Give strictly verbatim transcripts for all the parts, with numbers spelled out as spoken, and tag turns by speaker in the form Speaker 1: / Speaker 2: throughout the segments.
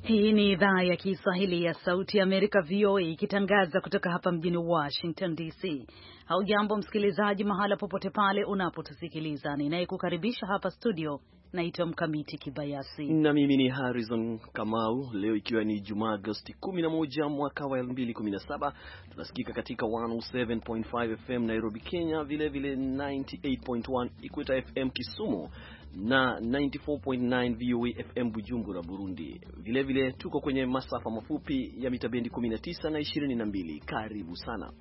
Speaker 1: Hii ni idhaa ya Kiswahili ya Sauti ya Amerika V O A ikitangaza kutoka hapa mjini Washington D C. Haujambo msikilizaji, mahala popote pale unapotusikiliza. Ninayekukaribisha hapa studio naitwa Mkamiti Kibayasi.
Speaker 2: Na mimi ni Harrison Kamau. Leo ikiwa ni Jumaa Agosti kumi na moja mwaka wa elfu mbili kumi na saba, tunasikika katika one oh seven point five F M Nairobi, Kenya, vile vile ninety-eight point one Equator F M Kisumu na ninety-four point nine V O A F M Bujumbura, Burundi. Vile vile tuko kwenye masafa mafupi ya mita bendi kumi na tisa na ishirini na mbili. Karibu sana.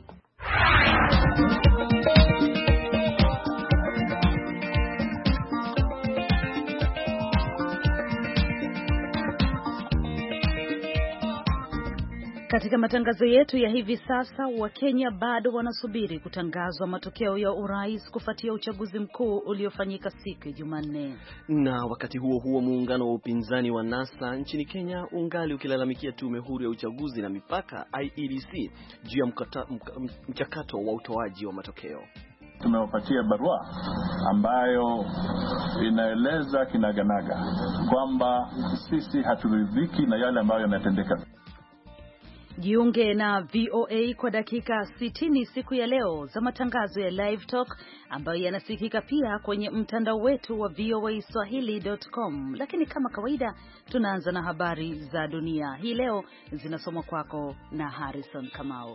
Speaker 1: Katika matangazo yetu ya hivi sasa, Wakenya bado wanasubiri kutangazwa matokeo ya urais kufuatia uchaguzi mkuu uliofanyika siku ya Jumanne.
Speaker 2: Na wakati huo huo, muungano wa upinzani wa NASA nchini Kenya ungali ukilalamikia tume huru ya uchaguzi na mipaka I E B C juu ya mchakato wa utoaji wa matokeo.
Speaker 3: Tumewapatia barua ambayo inaeleza kinaganaga kwamba sisi haturidhiki na yale ambayo yanatendeka.
Speaker 1: Jiunge na V O A kwa dakika sitini siku ya leo za matangazo ya Live Talk ambayo yanasikika pia kwenye mtandao wetu wa V O A swahili dot com. Lakini kama kawaida tunaanza na habari za dunia. Hii leo zinasomwa kwako na Harrison Kamau.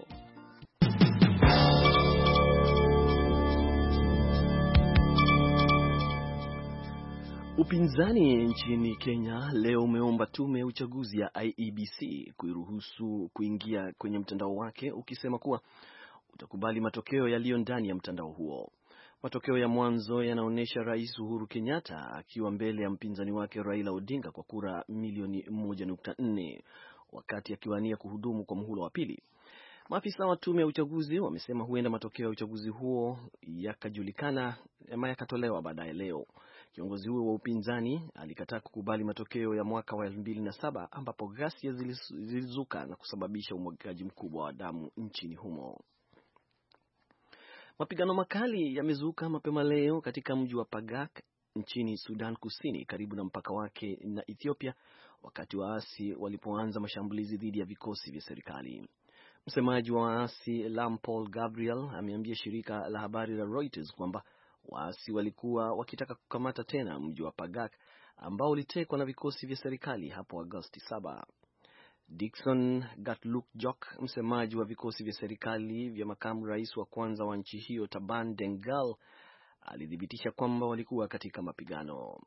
Speaker 2: Upinzani nchini Kenya leo umeomba tume ya uchaguzi ya I E B C kuiruhusu kuingia kwenye mtandao wake, ukisema kuwa utakubali matokeo yaliyo ndani ya mtandao huo. Matokeo ya mwanzo yanaonyesha Rais Uhuru Kenyatta akiwa mbele ya mpinzani wake Raila Odinga kwa kura milioni moja nukta nne wakati akiwania kuhudumu kwa muhula wa pili. Maafisa wa tume ya uchaguzi wamesema huenda matokeo ya uchaguzi huo yakajulikana ama yakatolewa baadaye leo. Kiongozi huo wa upinzani alikataa kukubali matokeo ya mwaka wa elfu mbili na saba ambapo ghasia zilizuka na kusababisha umwagaji mkubwa wa damu nchini humo. Mapigano makali yamezuka mapema leo katika mji wa Pagak nchini Sudan Kusini karibu na mpaka wake na Ethiopia, wakati waasi walipoanza mashambulizi dhidi ya vikosi vya serikali. Msemaji wa waasi Lampol Gabriel ameambia shirika la habari la Reuters kwamba waasi walikuwa wakitaka kukamata tena mji wa Pagak ambao ulitekwa na vikosi vya serikali hapo Agosti saba. Dickson Gatluk Jok, msemaji wa vikosi vya serikali vya makamu rais wa kwanza wa nchi hiyo Taban Dengal, alithibitisha kwamba walikuwa katika mapigano.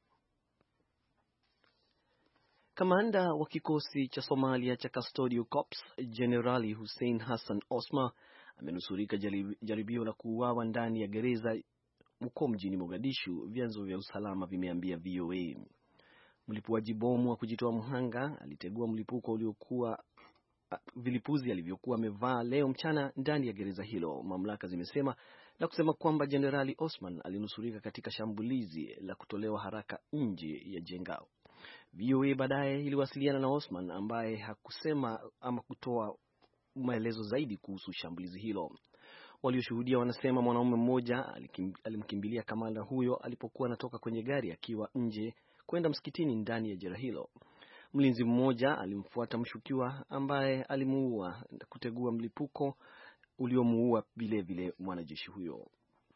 Speaker 2: Kamanda wa kikosi cha Somalia cha Custodial Corps, Generali Hussein Hassan Osma, amenusurika jaribio la kuuawa ndani ya gereza huko mjini Mogadishu, vyanzo vya usalama vimeambia V O A. Mlipuaji bomu wa kujitoa mhanga alitegua mlipuko uliokuwa vilipuzi alivyokuwa amevaa leo mchana ndani ya gereza hilo, mamlaka zimesema, na kusema kwamba Generali Osman alinusurika katika shambulizi la kutolewa haraka nje ya jengao. V O A baadaye iliwasiliana na Osman ambaye hakusema ama kutoa maelezo zaidi kuhusu shambulizi hilo. Walioshuhudia wanasema mwanaume mmoja alimkimbilia kamanda huyo alipokuwa anatoka kwenye gari akiwa nje kwenda msikitini ndani ya jela hilo. Mlinzi mmoja alimfuata mshukiwa ambaye alimuua na kutegua mlipuko uliomuua vile vile mwanajeshi huyo.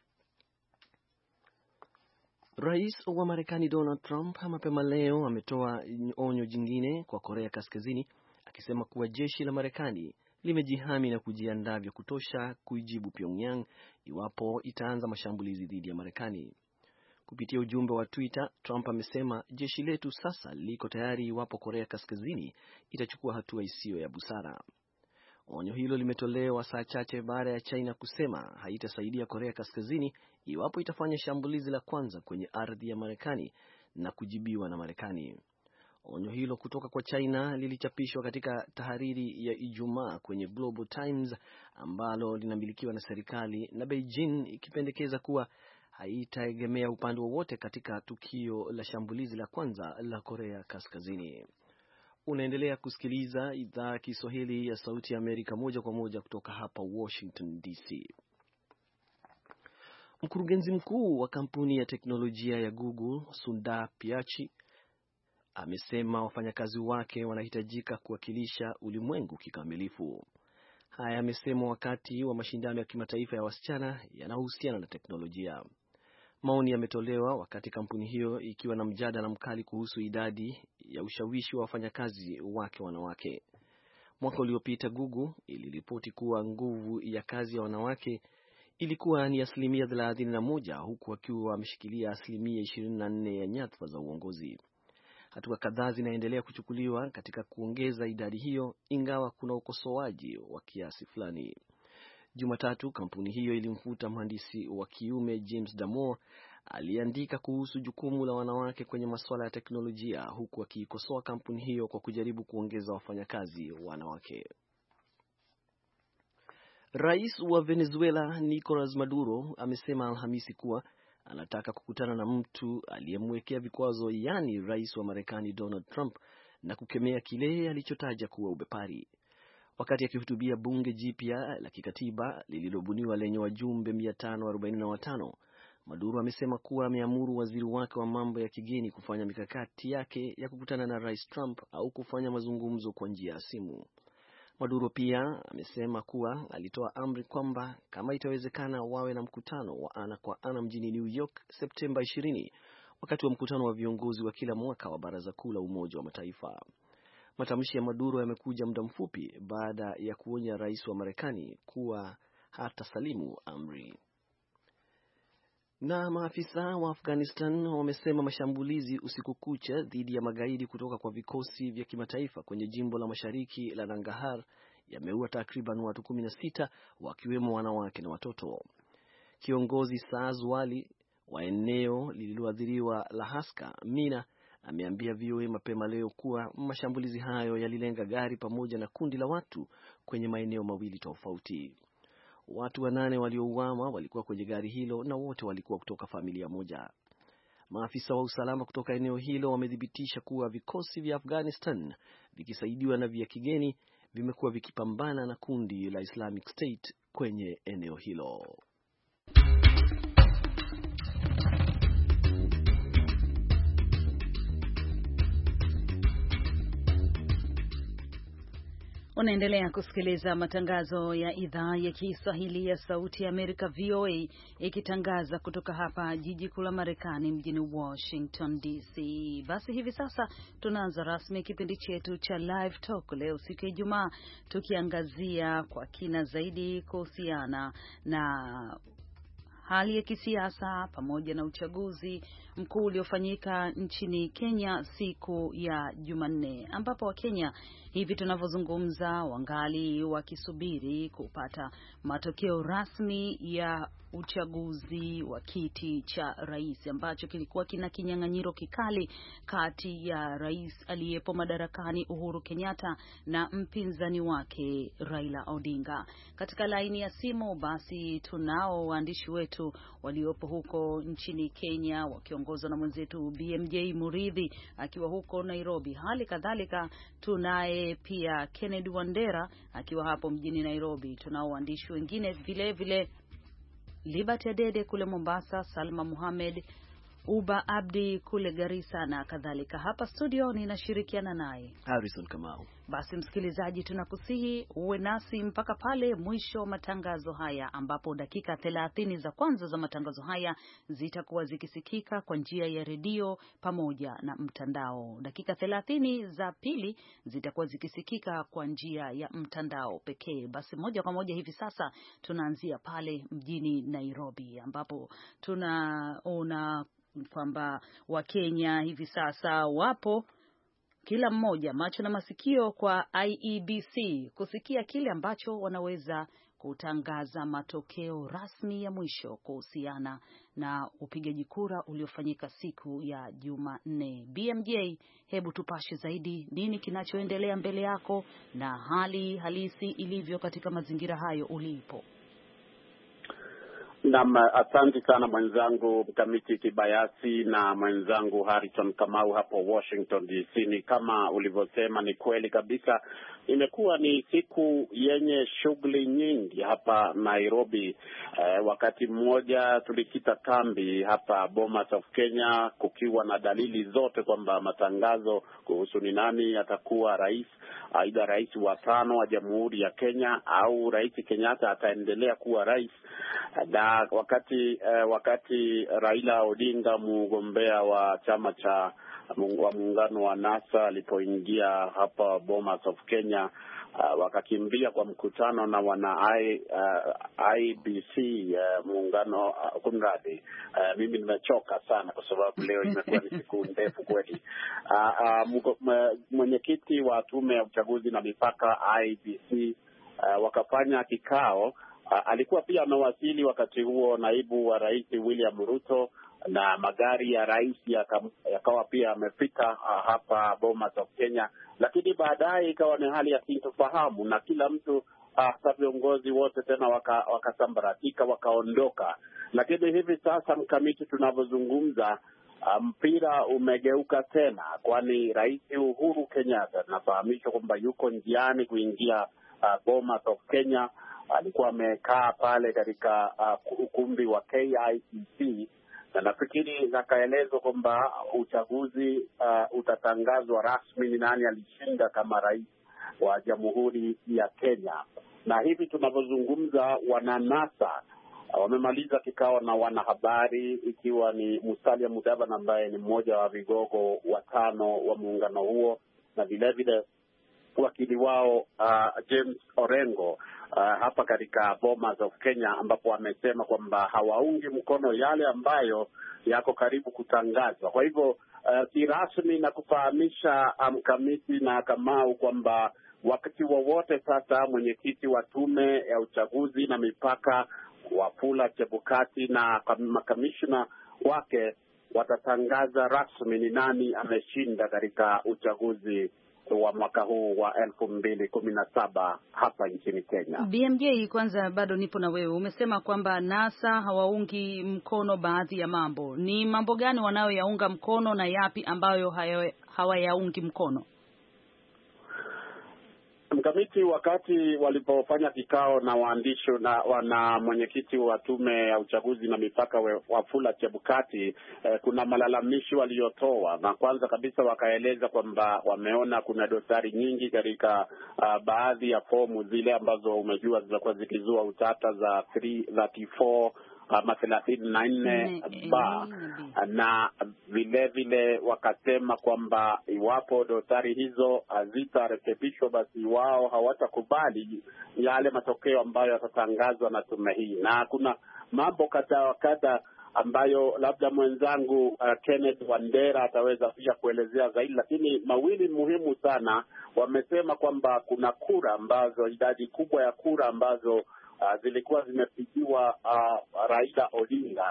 Speaker 2: Rais wa Marekani Donald Trump mapema leo ametoa onyo jingine kwa Korea Kaskazini, akisema kuwa jeshi la Marekani limejihami na kujiandaa vya kutosha kuijibu Pyongyang iwapo itaanza mashambulizi dhidi ya Marekani. Kupitia ujumbe wa Twitter, Trump amesema jeshi letu sasa liko tayari iwapo Korea Kaskazini itachukua hatua isiyo ya busara. Onyo hilo limetolewa saa chache baada ya China kusema haitasaidia Korea Kaskazini iwapo itafanya shambulizi la kwanza kwenye ardhi ya Marekani na kujibiwa na Marekani. Onyo hilo kutoka kwa China lilichapishwa katika tahariri ya Ijumaa kwenye Global Times ambalo linamilikiwa na serikali, na Beijing ikipendekeza kuwa haitaegemea upande wowote katika tukio la shambulizi la kwanza la Korea Kaskazini. Unaendelea kusikiliza idhaa ya Kiswahili ya Sauti ya Amerika moja kwa moja kutoka hapa Washington D C. Mkurugenzi mkuu wa kampuni ya teknolojia ya Google, Sundar Pichai, amesema wafanyakazi wake wanahitajika kuwakilisha ulimwengu kikamilifu. Haya amesema wakati wa mashindano ya kimataifa ya wasichana yanayohusiana na teknolojia. Maoni yametolewa wakati kampuni hiyo ikiwa na mjadala mkali kuhusu idadi ya ushawishi wa wafanyakazi wake wanawake. Mwaka uliopita Google iliripoti kuwa nguvu ya kazi ya wanawake ilikuwa ni asilimia thelathini na moja huku wakiwa wameshikilia asilimia ishirini na nne ya nyadhifa za uongozi. Hatua kadhaa zinaendelea kuchukuliwa katika kuongeza idadi hiyo, ingawa kuna ukosoaji wa kiasi fulani. Jumatatu, kampuni hiyo ilimfuta mhandisi wa kiume James Damore aliandika kuhusu jukumu la wanawake kwenye masuala ya teknolojia, huku akiikosoa kampuni hiyo kwa kujaribu kuongeza wafanyakazi wanawake. Rais wa Venezuela Nicolas Maduro amesema Alhamisi kuwa anataka kukutana na mtu aliyemwekea vikwazo, yani rais wa Marekani Donald Trump, na kukemea kile alichotaja kuwa ubepari. Wakati akihutubia bunge jipya la kikatiba lililobuniwa lenye wajumbe mia tano arobaini na watano, Maduro amesema kuwa ameamuru waziri wake wa mambo ya kigeni kufanya mikakati yake ya kukutana na rais Trump au kufanya mazungumzo kwa njia ya simu. Maduro pia amesema kuwa alitoa amri kwamba kama itawezekana wawe na mkutano wa ana kwa ana mjini New York Septemba ishirini, wakati wa mkutano wa viongozi wa kila mwaka wa Baraza Kuu la Umoja wa Mataifa. Matamshi ya Maduro yamekuja muda mfupi baada ya kuonya rais wa Marekani kuwa hata salimu amri. Na maafisa wa Afghanistan wamesema mashambulizi usiku kucha dhidi ya magaidi kutoka kwa vikosi vya kimataifa kwenye jimbo la mashariki la Nangarhar yameua takriban watu kumi na sita, wakiwemo wanawake na watoto. Kiongozi Saaz Wali wa eneo lililoathiriwa la Haska Mina ameambia V O A mapema leo kuwa mashambulizi hayo yalilenga gari pamoja na kundi la watu kwenye maeneo mawili tofauti. Watu wanane waliouawa walikuwa kwenye gari hilo na wote walikuwa kutoka familia moja. Maafisa wa usalama kutoka eneo hilo wamethibitisha kuwa vikosi vya Afghanistan vikisaidiwa na vya kigeni vimekuwa vikipambana na kundi la Islamic State kwenye eneo hilo.
Speaker 1: Unaendelea kusikiliza matangazo ya idhaa ya Kiswahili ya Sauti ya Amerika V O A ikitangaza kutoka hapa jiji kuu la Marekani mjini Washington D C. Basi hivi sasa tunaanza rasmi kipindi chetu cha Live Talk leo siku ya Ijumaa, tukiangazia kwa kina zaidi kuhusiana na hali ya kisiasa pamoja na uchaguzi mkuu uliofanyika nchini Kenya siku ya Jumanne, ambapo Wakenya hivi tunavyozungumza wangali wakisubiri kupata matokeo rasmi ya uchaguzi wa kiti cha rais ambacho kilikuwa kina kinyang'anyiro kikali kati ya rais aliyepo madarakani Uhuru Kenyatta na mpinzani wake Raila Odinga. Katika laini ya simu basi tunao waandishi wetu waliopo huko nchini Kenya wakiongozwa na mwenzetu B M J Muridhi akiwa huko Nairobi. Hali kadhalika tunaye pia Kennedy Wandera akiwa hapo mjini Nairobi. Tunao waandishi wengine vile vile Liberty Adede kule Mombasa, Salma Muhammad, Uba Abdi kule Garissa na kadhalika. Hapa studio ninashirikiana naye
Speaker 2: Harrison Kamau.
Speaker 1: Basi msikilizaji, tunakusihi uwe nasi mpaka pale mwisho matangazo haya, ambapo dakika thelathini za kwanza za matangazo haya zitakuwa zikisikika kwa njia ya redio pamoja na mtandao. Dakika thelathini za pili zitakuwa zikisikika kwa njia ya mtandao pekee. Basi moja kwa moja hivi sasa tunaanzia pale mjini Nairobi, ambapo tunaona kwamba Wakenya hivi sasa wapo kila mmoja macho na masikio kwa I E B C kusikia kile ambacho wanaweza kutangaza matokeo rasmi ya mwisho kuhusiana na upigaji kura uliofanyika siku ya Jumanne. B M J, hebu tupashe zaidi nini kinachoendelea mbele yako na hali halisi ilivyo katika mazingira hayo ulipo.
Speaker 4: Naam, asante sana mwenzangu Mkamiti Kibayasi na mwenzangu Harrison Kamau hapo Washington D C. Ni kama ulivyosema, ni kweli kabisa. Imekuwa ni siku yenye shughuli nyingi hapa Nairobi. Eh, wakati mmoja tulikita kambi hapa Bomas of Kenya, kukiwa na dalili zote kwamba matangazo kuhusu ni nani atakuwa rais, aidha rais wa tano wa Jamhuri ya Kenya au Rais Kenyatta ataendelea kuwa rais. Na wakati eh, wakati Raila Odinga, mgombea wa chama cha wa muungano wa NASA, alipoingia hapa Bomas of Kenya, uh, wakakimbia kwa mkutano na wana I, uh, I B C uh, muungano uh, kumradi. Uh, mimi nimechoka sana kwa sababu leo imekuwa ni siku ndefu kweli. Uh, uh, mwenyekiti wa tume ya uchaguzi na mipaka I B C uh, wakafanya kikao. Uh, alikuwa pia amewasili wakati huo naibu wa rais William Ruto, na magari ya rais yakawa pia amefika uh, hapa Bomas of Kenya, lakini baadaye ikawa ni hali ya sintofahamu na kila mtu hasa uh, viongozi wote tena wakasambaratika waka wakaondoka. Lakini hivi sasa Mkamiti, tunavyozungumza, uh, mpira umegeuka tena, kwani Rais Uhuru Kenyatta nafahamishwa kwamba yuko njiani kuingia uh, Bomas of Kenya. Alikuwa amekaa pale katika uh, ukumbi wa K I C C, na nafikiri nakaelezwa kwamba uchaguzi uh, utatangazwa rasmi ni nani alishinda kama rais wa Jamhuri ya Kenya. Na hivi tunavyozungumza, wana NASA uh, wamemaliza kikao na wanahabari, ikiwa ni Musalia Mudavadi ambaye ni mmoja wa vigogo watano wa muungano huo, na vile vile wakili wao uh, James Orengo uh, hapa katika Bomas of Kenya, ambapo amesema kwamba hawaungi mkono yale ambayo yako karibu kutangazwa. Kwa hivyo uh, si rasmi na kufahamisha Mkamiti um, na Kamau kwamba wakati wowote sasa mwenyekiti wa tume ya uchaguzi na mipaka Wafula Chebukati na makamishna wake watatangaza rasmi ni nani ameshinda katika uchaguzi wa mwaka huu wa elfu mbili kumi na saba hapa nchini Kenya.
Speaker 1: B M J, kwanza bado nipo na wewe. Umesema kwamba NASA hawaungi mkono baadhi ya mambo. Ni mambo gani wanayoyaunga mkono na yapi ambayo hawayaungi mkono?
Speaker 4: Mkamiti, wakati walipofanya kikao na waandishi na wana mwenyekiti wa tume ya uchaguzi na mipaka Wafula Chebukati, eh, kuna malalamishi waliotoa, na kwanza kabisa wakaeleza kwamba wameona kuna dosari nyingi katika uh, baadhi ya fomu zile ambazo umejua zilikuwa zikizua utata za three thirty-four ama thelathini na nne ba, na vile vile wakasema kwamba iwapo dosari hizo hazitarekebishwa, basi wao hawatakubali yale matokeo ambayo yatatangazwa na tume hii. Na kuna mambo kadha wa kadha ambayo labda mwenzangu uh, Kenneth Wandera ataweza pia kuelezea zaidi, lakini mawili muhimu sana. Wamesema kwamba kuna kura ambazo, idadi kubwa ya kura ambazo Uh, zilikuwa zimepigiwa uh, Raila Odinga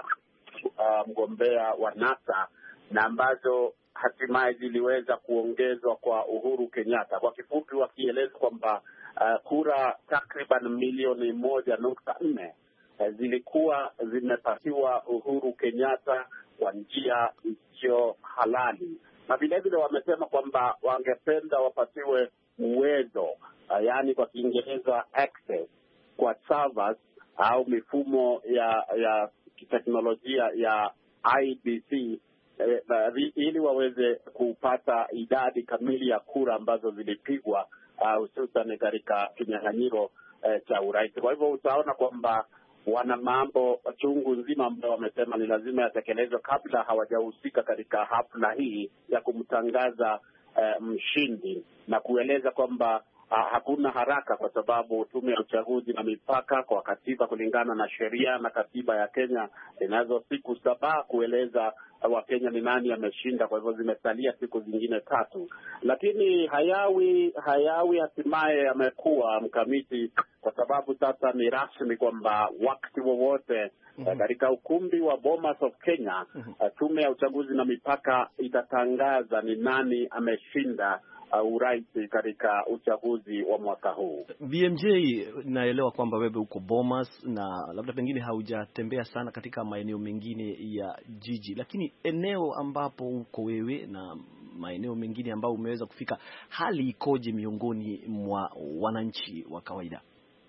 Speaker 4: uh, mgombea wa NASA, na ambazo hatimaye ziliweza kuongezwa kwa Uhuru Kenyatta. Kwa kifupi, wakieleza kwamba uh, kura takriban milioni moja nukta nne uh, zilikuwa zimepatiwa Uhuru Kenyatta kwa njia isiyo halali, na vile vile wamesema kwamba wangependa wapatiwe uwezo uh, yaani kwa Kiingereza access kwa servers au mifumo ya ya kiteknolojia ya I B C eh, ili waweze kupata idadi kamili ya kura ambazo zilipigwa hususan uh, katika kinyang'anyiro eh, cha urais. Kwa hivyo utaona kwamba wana mambo chungu nzima ambayo wamesema ni lazima yatekelezwe kabla hawajahusika katika hafla hii ya kumtangaza eh, mshindi, na kueleza kwamba Uh, hakuna haraka kwa sababu tume ya uchaguzi na mipaka kwa katiba, kulingana na sheria na katiba ya Kenya, inazo siku saba kueleza uh, Wakenya ni nani ameshinda. Kwa hivyo zimesalia siku zingine tatu, lakini hayawi hayawi hatimaye yamekuwa Mkamiti, kwa sababu sasa ni rasmi kwamba wakati wowote katika mm -hmm. uh, ukumbi wa Bomas of Kenya mm -hmm. uh, tume ya uchaguzi na mipaka itatangaza ni nani ameshinda uh, urais katika uchaguzi wa mwaka huu.
Speaker 2: B M J, naelewa kwamba wewe uko Bomas na labda pengine haujatembea sana katika maeneo mengine ya jiji, lakini eneo ambapo uko wewe na maeneo mengine ambao umeweza kufika, hali ikoje miongoni mwa wananchi wa kawaida?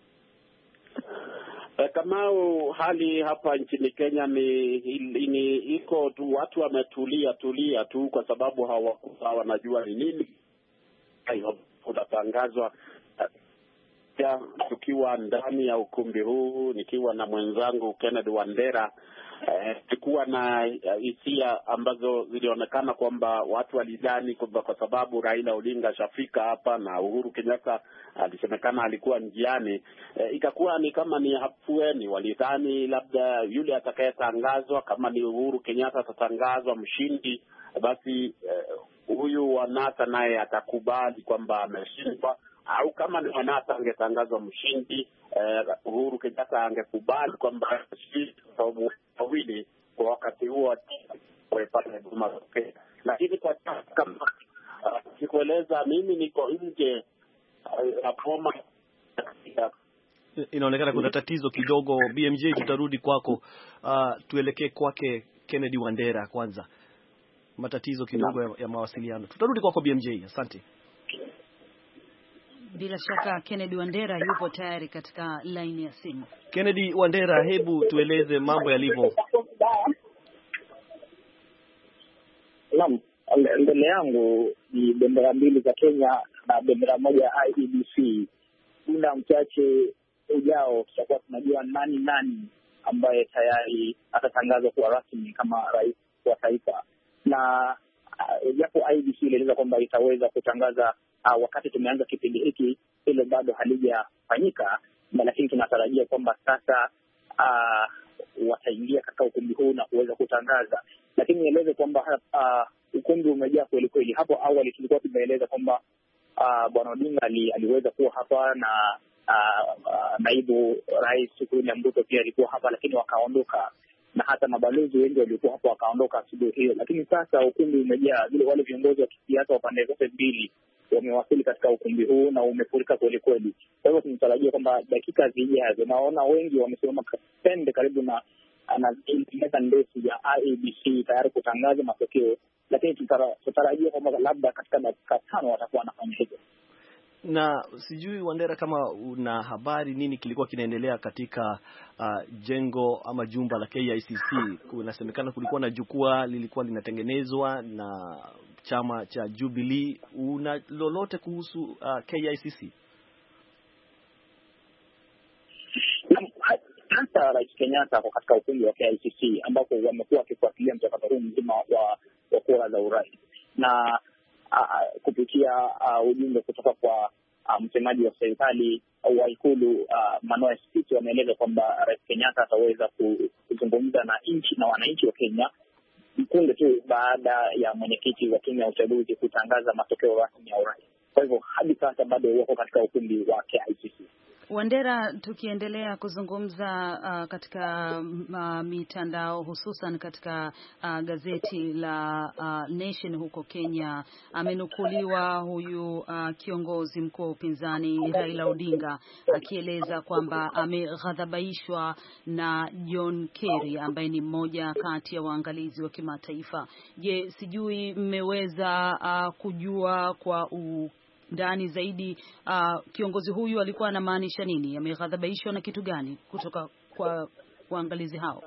Speaker 4: Kamau, hali hapa nchini Kenya ni, ni iko tu, watu wametulia tulia tu kwa sababu hawakuwa wanajua ni nini kunatangazwa. Tukiwa ndani ya ukumbi huu nikiwa na mwenzangu Kennedy Wandera, eh, tulikuwa na hisia ambazo zilionekana kwamba watu walidhani kwamba kwa sababu Raila Odinga shafika hapa na Uhuru Kenyatta alisemekana alikuwa njiani, eh, ikakuwa ni kama ni hafueni. Walidhani labda yule atakayetangazwa, kama ni Uhuru Kenyatta atatangazwa mshindi, basi eh, huyu Wanata naye atakubali kwamba ameshindwa, au kama ni Wanata angetangazwa mshindi, uh, Uhuru Kenyatta angekubali kwamba sababu wawili kwa wakati huo wapate huduma zote. Lakini kwa kama uh, sikueleza, mimi niko nje ya uh, Boma.
Speaker 2: Inaonekana kuna tatizo kidogo. B M J, tutarudi kwako. Uh, tuelekee kwake Kennedy Wandera kwanza. Matatizo kidogo ya, ya mawasiliano. Tutarudi kwako B M J. Asante.
Speaker 1: Bila shaka Kennedy Wandera yupo tayari katika line ya simu.
Speaker 2: Kennedy Wandera, hebu tueleze mambo yalivyo.
Speaker 5: Naam, mbele yangu ni bendera mbili za Kenya na bendera moja ya I E B C. Muda mchache ujao tutakuwa tunajua nani nani ambaye tayari atatangazwa kuwa rasmi kama rais wa taifa. Na japo uh, I E B C ilieleza kwamba itaweza kutangaza uh, wakati tumeanza kipindi hiki, hilo bado halijafanyika, lakini tunatarajia kwamba sasa uh, wataingia katika ukumbi huu na kuweza kutangaza. Lakini nieleze kwamba uh, ukumbi umejaa kweli kweli. Hapo awali tulikuwa tumeeleza kwamba uh, Bwana Odinga ali, aliweza kuwa hapa na uh, uh, naibu rais William Ruto pia alikuwa hapa, lakini wakaondoka, na hata mabalozi wengi walikuwa hapo wakaondoka asubuhi hiyo. Lakini sasa ukumbi umejaa, vile wale viongozi wa kisiasa wa pande zote mbili wamewasili katika ukumbi huu na umefurika kweli kweli. Kwa hivyo tunatarajia kwamba dakika zijazo, naona wengi wamesimama pende karibu na na meza ndefu ya I E B C tayari kutangaza matokeo, lakini tunatarajia kwamba labda katika dakika tano watakuwa wanafanya hivyo.
Speaker 2: Na sijui Wandera, kama una habari nini kilikuwa kinaendelea katika uh, jengo ama jumba la K I C C. Kunasemekana kulikuwa na jukwaa lilikuwa linatengenezwa na chama cha Jubilee. Una lolote kuhusu uh, K I C C?
Speaker 5: Hata Rais Kenyatta kwa katika ukumbi wa K I C C ambapo wamekuwa wakifuatilia mchakato huu mzima wa, wa kura za urais, na uh, kupitia uh, ujumbe kutoka kwa uh, msemaji wa serikali wa Ikulu uh, Manoa Spiti, wameeleza kwamba Rais Kenyatta ataweza kuzungumza na nchi na wananchi wa Kenya mkunde tu baada ya mwenyekiti wa tume ya uchaguzi kutangaza matokeo rasmi ya urais. Kwa hivyo hadi sasa bado wako katika ukumbi wa K I C C.
Speaker 1: Wandera, tukiendelea kuzungumza uh, katika uh, mitandao hususan katika uh, gazeti la uh, Nation huko Kenya, amenukuliwa huyu uh, kiongozi mkuu wa upinzani Raila Odinga akieleza kwamba ameghadhabishwa na John Kerry ambaye ni mmoja kati ya waangalizi wa kimataifa. Je, sijui mmeweza uh, kujua kwa u ndani zaidi uh, kiongozi huyu alikuwa anamaanisha nini? Ameghadhabishwa na kitu gani kutoka kwa waangalizi hao?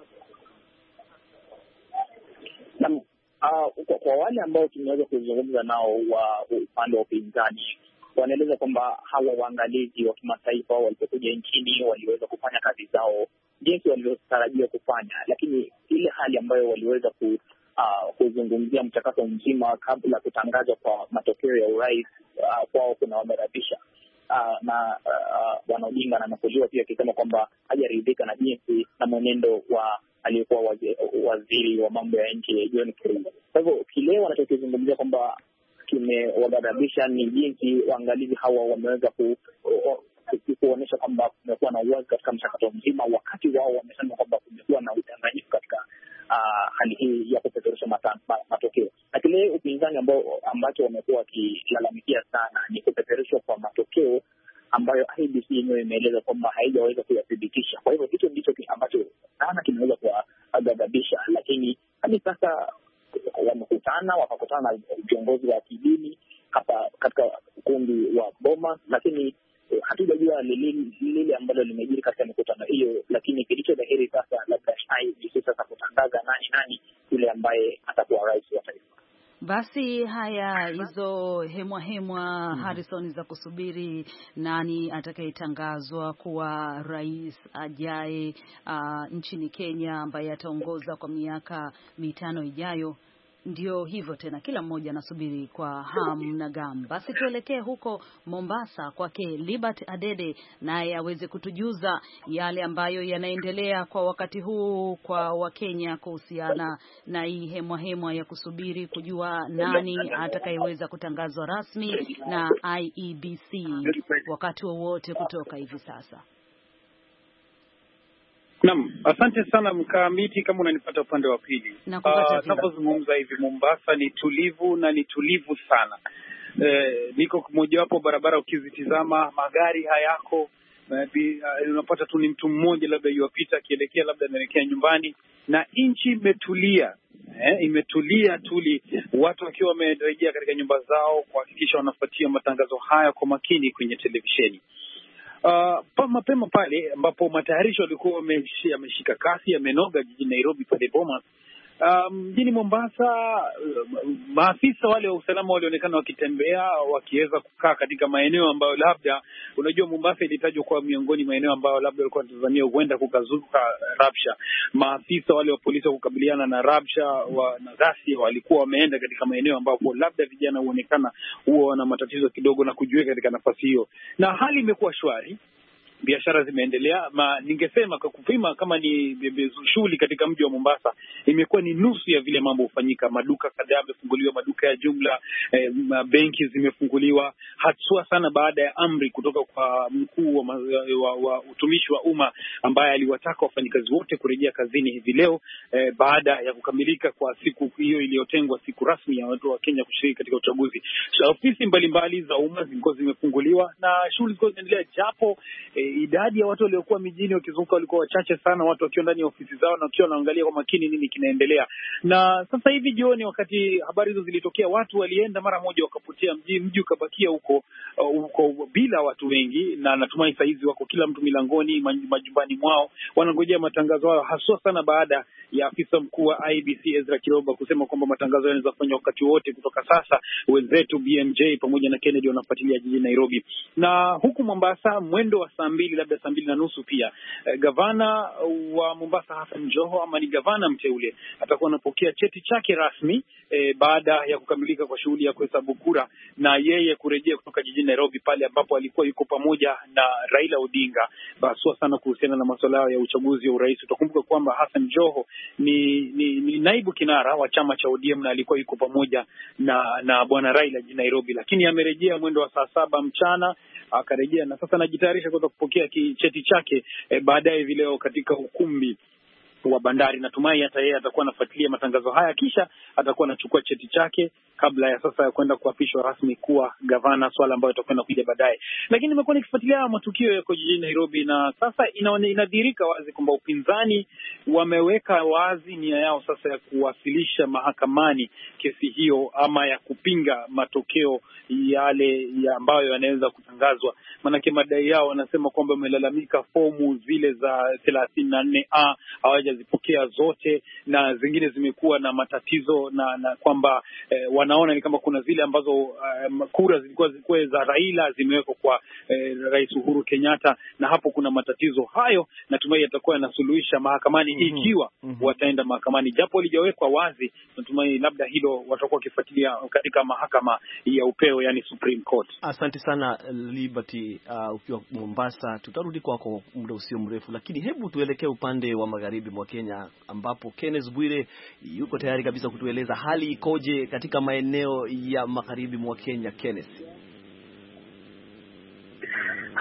Speaker 5: Na, uh, kwa, kwa wale ambao tumeweza kuzungumza nao wa upande wa upinzani, wanaeleza kwamba hawa waangalizi wa kimataifa walipokuja nchini waliweza kufanya kazi zao jinsi walivyotarajia kufanya, lakini ile hali ambayo waliweza ku Uh, kuzungumzia mchakato mzima kabla kutangazwa kwa matokeo ya urais uh, kwao kuna wameradhisha uh, na Bwana uh, Odinga ananukuliwa pia akisema kwamba hajaridhika na jinsi na mwenendo wa aliyekuwa waziri, waziri wa mambo ya nje John Kerry. Kwa hivyo kile wanachokizungumzia kwamba kimewaghadhabisha ni jinsi waangalizi hawa wameweza ku kuonyesha kwamba kumekuwa na uwazi katika mchakato mzima, wakati wao wamesema kwamba kumekuwa na udanganyifu katika uh, hali hii ya kupeperusha matokeo. Na kile upinzani ambao ambacho wamekuwa wakilalamikia sana ni kupeperushwa kwa matokeo ambayo I E B C yenyewe imeeleza kwamba haijaweza kuyathibitisha. Kwa hivyo hicho ndicho ambacho sana kimeweza kuwaghadhabisha, lakini hadi sasa wamekutana wakakutana na viongozi wa kidini hapa katika ukumbi wa Bomas, lakini eh, hatujajua lile ambalo limejiri katika mikutano hiyo, lakini kilicho dhahiri sasa labda I E B C sasa kutangaza nani nani yule ambaye atakuwa rais wa taifa.
Speaker 1: Basi haya, hizo hemwa hemwa Harrison za kusubiri nani atakayetangazwa kuwa rais ajaye uh, nchini Kenya ambaye ataongoza kwa miaka mitano ijayo. Ndio hivyo tena, kila mmoja anasubiri kwa hamu na gamu. Basi tuelekee huko Mombasa kwake Libert Adede, naye aweze kutujuza yale ambayo yanaendelea kwa wakati huu kwa Wakenya kuhusiana na hii hemwa hemwa ya kusubiri kujua nani atakayeweza kutangazwa rasmi na I E B C wakati wowote kutoka hivi sasa.
Speaker 6: Naam, asante sana Mkamiti, kama unanipata upande wa pili. Tunapozungumza uh, hivi Mombasa ni tulivu na ni tulivu sana. Eh, niko mojawapo barabara ukizitizama magari hayako. Uh, unapata tu ni mtu mmoja labda yuwapita akielekea labda anaelekea nyumbani, na nchi imetulia. Eh, imetulia tuli, watu wakiwa wamerejea katika nyumba zao kuhakikisha wanafuatia matangazo haya kwa makini kwenye televisheni. Uh, mapema pale ambapo matayarisho yalikuwa yameshika kasi, yamenoga jijini Nairobi pale Bomas. Mjini um, Mombasa, uh, maafisa wale wa usalama walionekana wakitembea wakiweza kukaa katika maeneo ambayo labda, unajua Mombasa ilitajwa kwa miongoni maeneo ambayo labda walikuwa wanatazamia huenda kukazuka rabsha. Maafisa wale wa polisi wa kukabiliana na rabsha wa, na ghasia walikuwa wameenda katika maeneo ambapo labda vijana huonekana huwa wana matatizo kidogo na kujiweka katika nafasi hiyo, na hali imekuwa shwari. Biashara zimeendelea, ma ningesema kwa kupima kama ni shughuli katika mji wa Mombasa imekuwa ni nusu ya vile mambo hufanyika. Maduka kadhaa yamefunguliwa, maduka ya jumla, eh, benki zimefunguliwa, haswa sana baada ya amri kutoka kwa mkuu wa, wa, wa utumishi wa umma ambaye aliwataka wafanyikazi wote kurejea kazini hivi leo, eh, baada ya kukamilika kwa siku hiyo iliyotengwa, siku rasmi ya watu wa Kenya kushiriki katika uchaguzi. So, ofisi mbalimbali za umma zilikuwa zimefunguliwa na shughuli zilikuwa zinaendelea, japo eh, idadi ya watu waliokuwa mijini wakizunguka walikuwa wachache sana, watu wakiwa ndani ya ofisi zao na wakiwa wanaangalia kwa makini nini kinaendelea. Na sasa hivi jioni, wakati habari hizo zilitokea, watu walienda mara moja wakapotea, mji mji ukabakia huko huko bila watu wengi, na natumai saa hizi wako kila mtu milangoni, majumbani mwao wanangojea matangazo hayo, haswa sana baada ya afisa mkuu wa I E B C Ezra Kiroba kusema kwamba matangazo yanaweza kufanywa wakati wote kutoka sasa. Wenzetu B M J pamoja na Kennedy wanafuatilia jijini Nairobi. Na huku Mombasa mwendo wa saa mbili labda saa mbili na nusu pia eh, gavana wa Mombasa Hassan Joho, ama ni gavana mteule, atakuwa anapokea cheti chake rasmi eh, baada ya kukamilika kwa shughuli ya kuhesabu kura, na yeye kurejea kutoka jijini Nairobi pale ambapo alikuwa yuko pamoja na Raila Odinga baswa sana kuhusiana na masuala ya uchaguzi wa urais. Utakumbuka kwamba Hassan Joho ni, ni, ni naibu kinara wa chama cha O D M na alikuwa yuko pamoja na na bwana Raila jijini Nairobi, lakini amerejea mwendo wa saa saba mchana akarejea, na sasa anajitayarisha kuweza kupokea cheti chake e, baadaye hivi leo katika ukumbi wa bandari. Natumai hata yeye atakuwa anafuatilia matangazo haya, kisha atakuwa anachukua cheti chake kabla ya sasa ya kwenda kuapishwa rasmi kuwa gavana, swala ambayo itakwenda kuja baadaye. Lakini nimekuwa nikifuatilia matukio yako jijini Nairobi, na sasa inadhihirika wazi kwamba upinzani wameweka wazi nia yao sasa ya kuwasilisha mahakamani kesi hiyo, ama ya kupinga matokeo yale ya ambayo yanaweza kutangazwa. Manake madai yao wanasema kwamba wamelalamika fomu zile za thelathini na nne A hawajazipokea zote, na zingine zimekuwa na matatizo, na, na kwamba eh, wanaona ni kama kuna zile ambazo eh, kura zilikuwa zilikuwa za Raila zimewekwa kwa eh, Rais Uhuru Kenyatta, na hapo kuna matatizo hayo. Natumai yatakuwa yanasuluhisha mahakamani mm -hmm. ikiwa mm -hmm. wataenda mahakamani, japo halijawekwa wazi. Natumai labda hilo watakuwa wakifuatilia katika mahakama ya upeo, yani Supreme Court.
Speaker 2: Asante sana Liberty, uh, ukiwa Mombasa. Tutarudi kwako muda usio mrefu, lakini hebu tuelekee upande wa magharibi mwa Kenya ambapo Kenneth Bwire yuko tayari kabisa kutueleza hali ikoje katika maeneo ya magharibi mwa Kenya. Kenneth.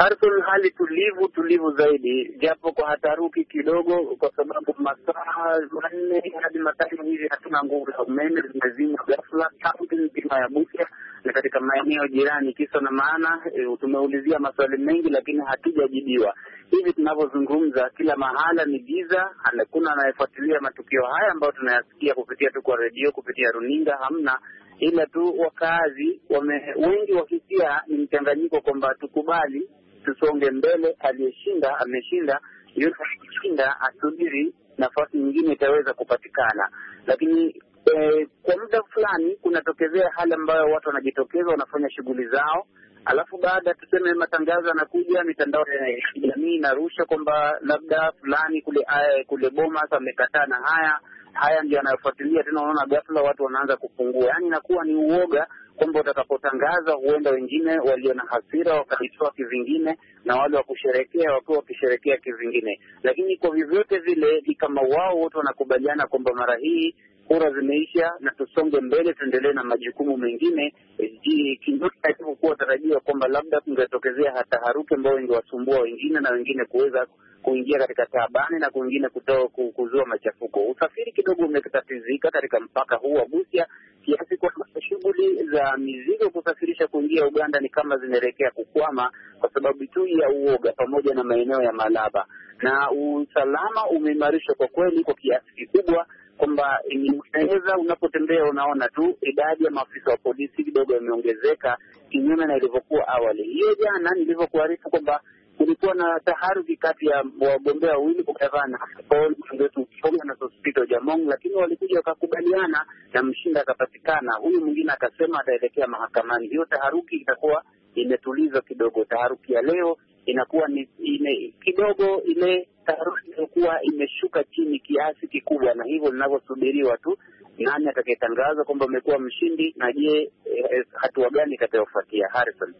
Speaker 4: Harrison, hali tulivu tulivu zaidi, japo kwa hataruki kidogo, kwa sababu masaa manne hadi matano hivi hatuna nguvu za umeme, zimezimwa ghafla kaunti nzima ya Busia na katika maeneo jirani. Kisa na maana, e, tumeulizia maswali mengi lakini hatujajibiwa. Hivi tunavyozungumza, kila mahala ni giza, hakuna anayefuatilia matukio haya ambayo tunayasikia kupitia tu kwa redio, kupitia runinga, hamna. Ila tu wakazi wame wengi wakisia ni mchanganyiko kwamba tukubali tusonge mbele, aliyeshinda ameshinda, yule aliyeshinda asubiri nafasi nyingine itaweza kupatikana. Lakini e, kwa muda fulani kunatokezea hali ambayo watu wanajitokeza, wanafanya shughuli zao, alafu baada tuseme matangazo yanakuja, mitandao ya kijamii inarusha kwamba labda fulani kule aya, kule Bomas amekataa na haya haya ndio anayofuatilia tena, unaona ghafla watu wanaanza kupungua. Yaani inakuwa ni uoga kwamba utakapotangaza huenda wengine walio na hasira wakatoa kivingine na wale wa kusherekea wakiwa wakisherekea kivingine. Lakini kwa vyovyote vile ni kama wao wote wanakubaliana kwamba mara hii kura zimeisha na tusonge mbele, tuendelee na majukumu mengine. Kinyume ilivyokuwa tarajiwa kwamba labda kungetokezea hata haruke ambao ingewasumbua wengine na wengine kuweza kuingia katika taabani na kwingine kutoa kuzua machafuko. Usafiri kidogo umetatizika katika mpaka huu wa Busia kiasi kwamba shughuli za mizigo kusafirisha kuingia Uganda ni kama zinaelekea kukwama kwa sababu tu ya uoga, pamoja na maeneo ya Malaba. Na usalama umeimarishwa kwa kweli kwa kiasi kikubwa kwamba inaweza unapotembea unaona tu idadi ya maafisa wa polisi kidogo imeongezeka kinyume na ilivyokuwa awali. Hiyo jana nilivyokuarifu kwamba kulikuwa na taharuki kati ya wagombea wawili kwa gavana Paul Ngetu na Sospito Jamong, lakini walikuja wakakubaliana na mshinda akapatikana. Huyu mwingine akasema ataelekea mahakamani. Hiyo taharuki itakuwa imetuliza kidogo. Taharuki ya leo inakuwa ni ine, kidogo ile taharuki ilikuwa imeshuka chini kiasi kikubwa, na hivyo linavyosubiriwa tu nani atakayetangaza kwamba amekuwa mshindi na je, eh, hatua gani itakayofuatia. Harrison,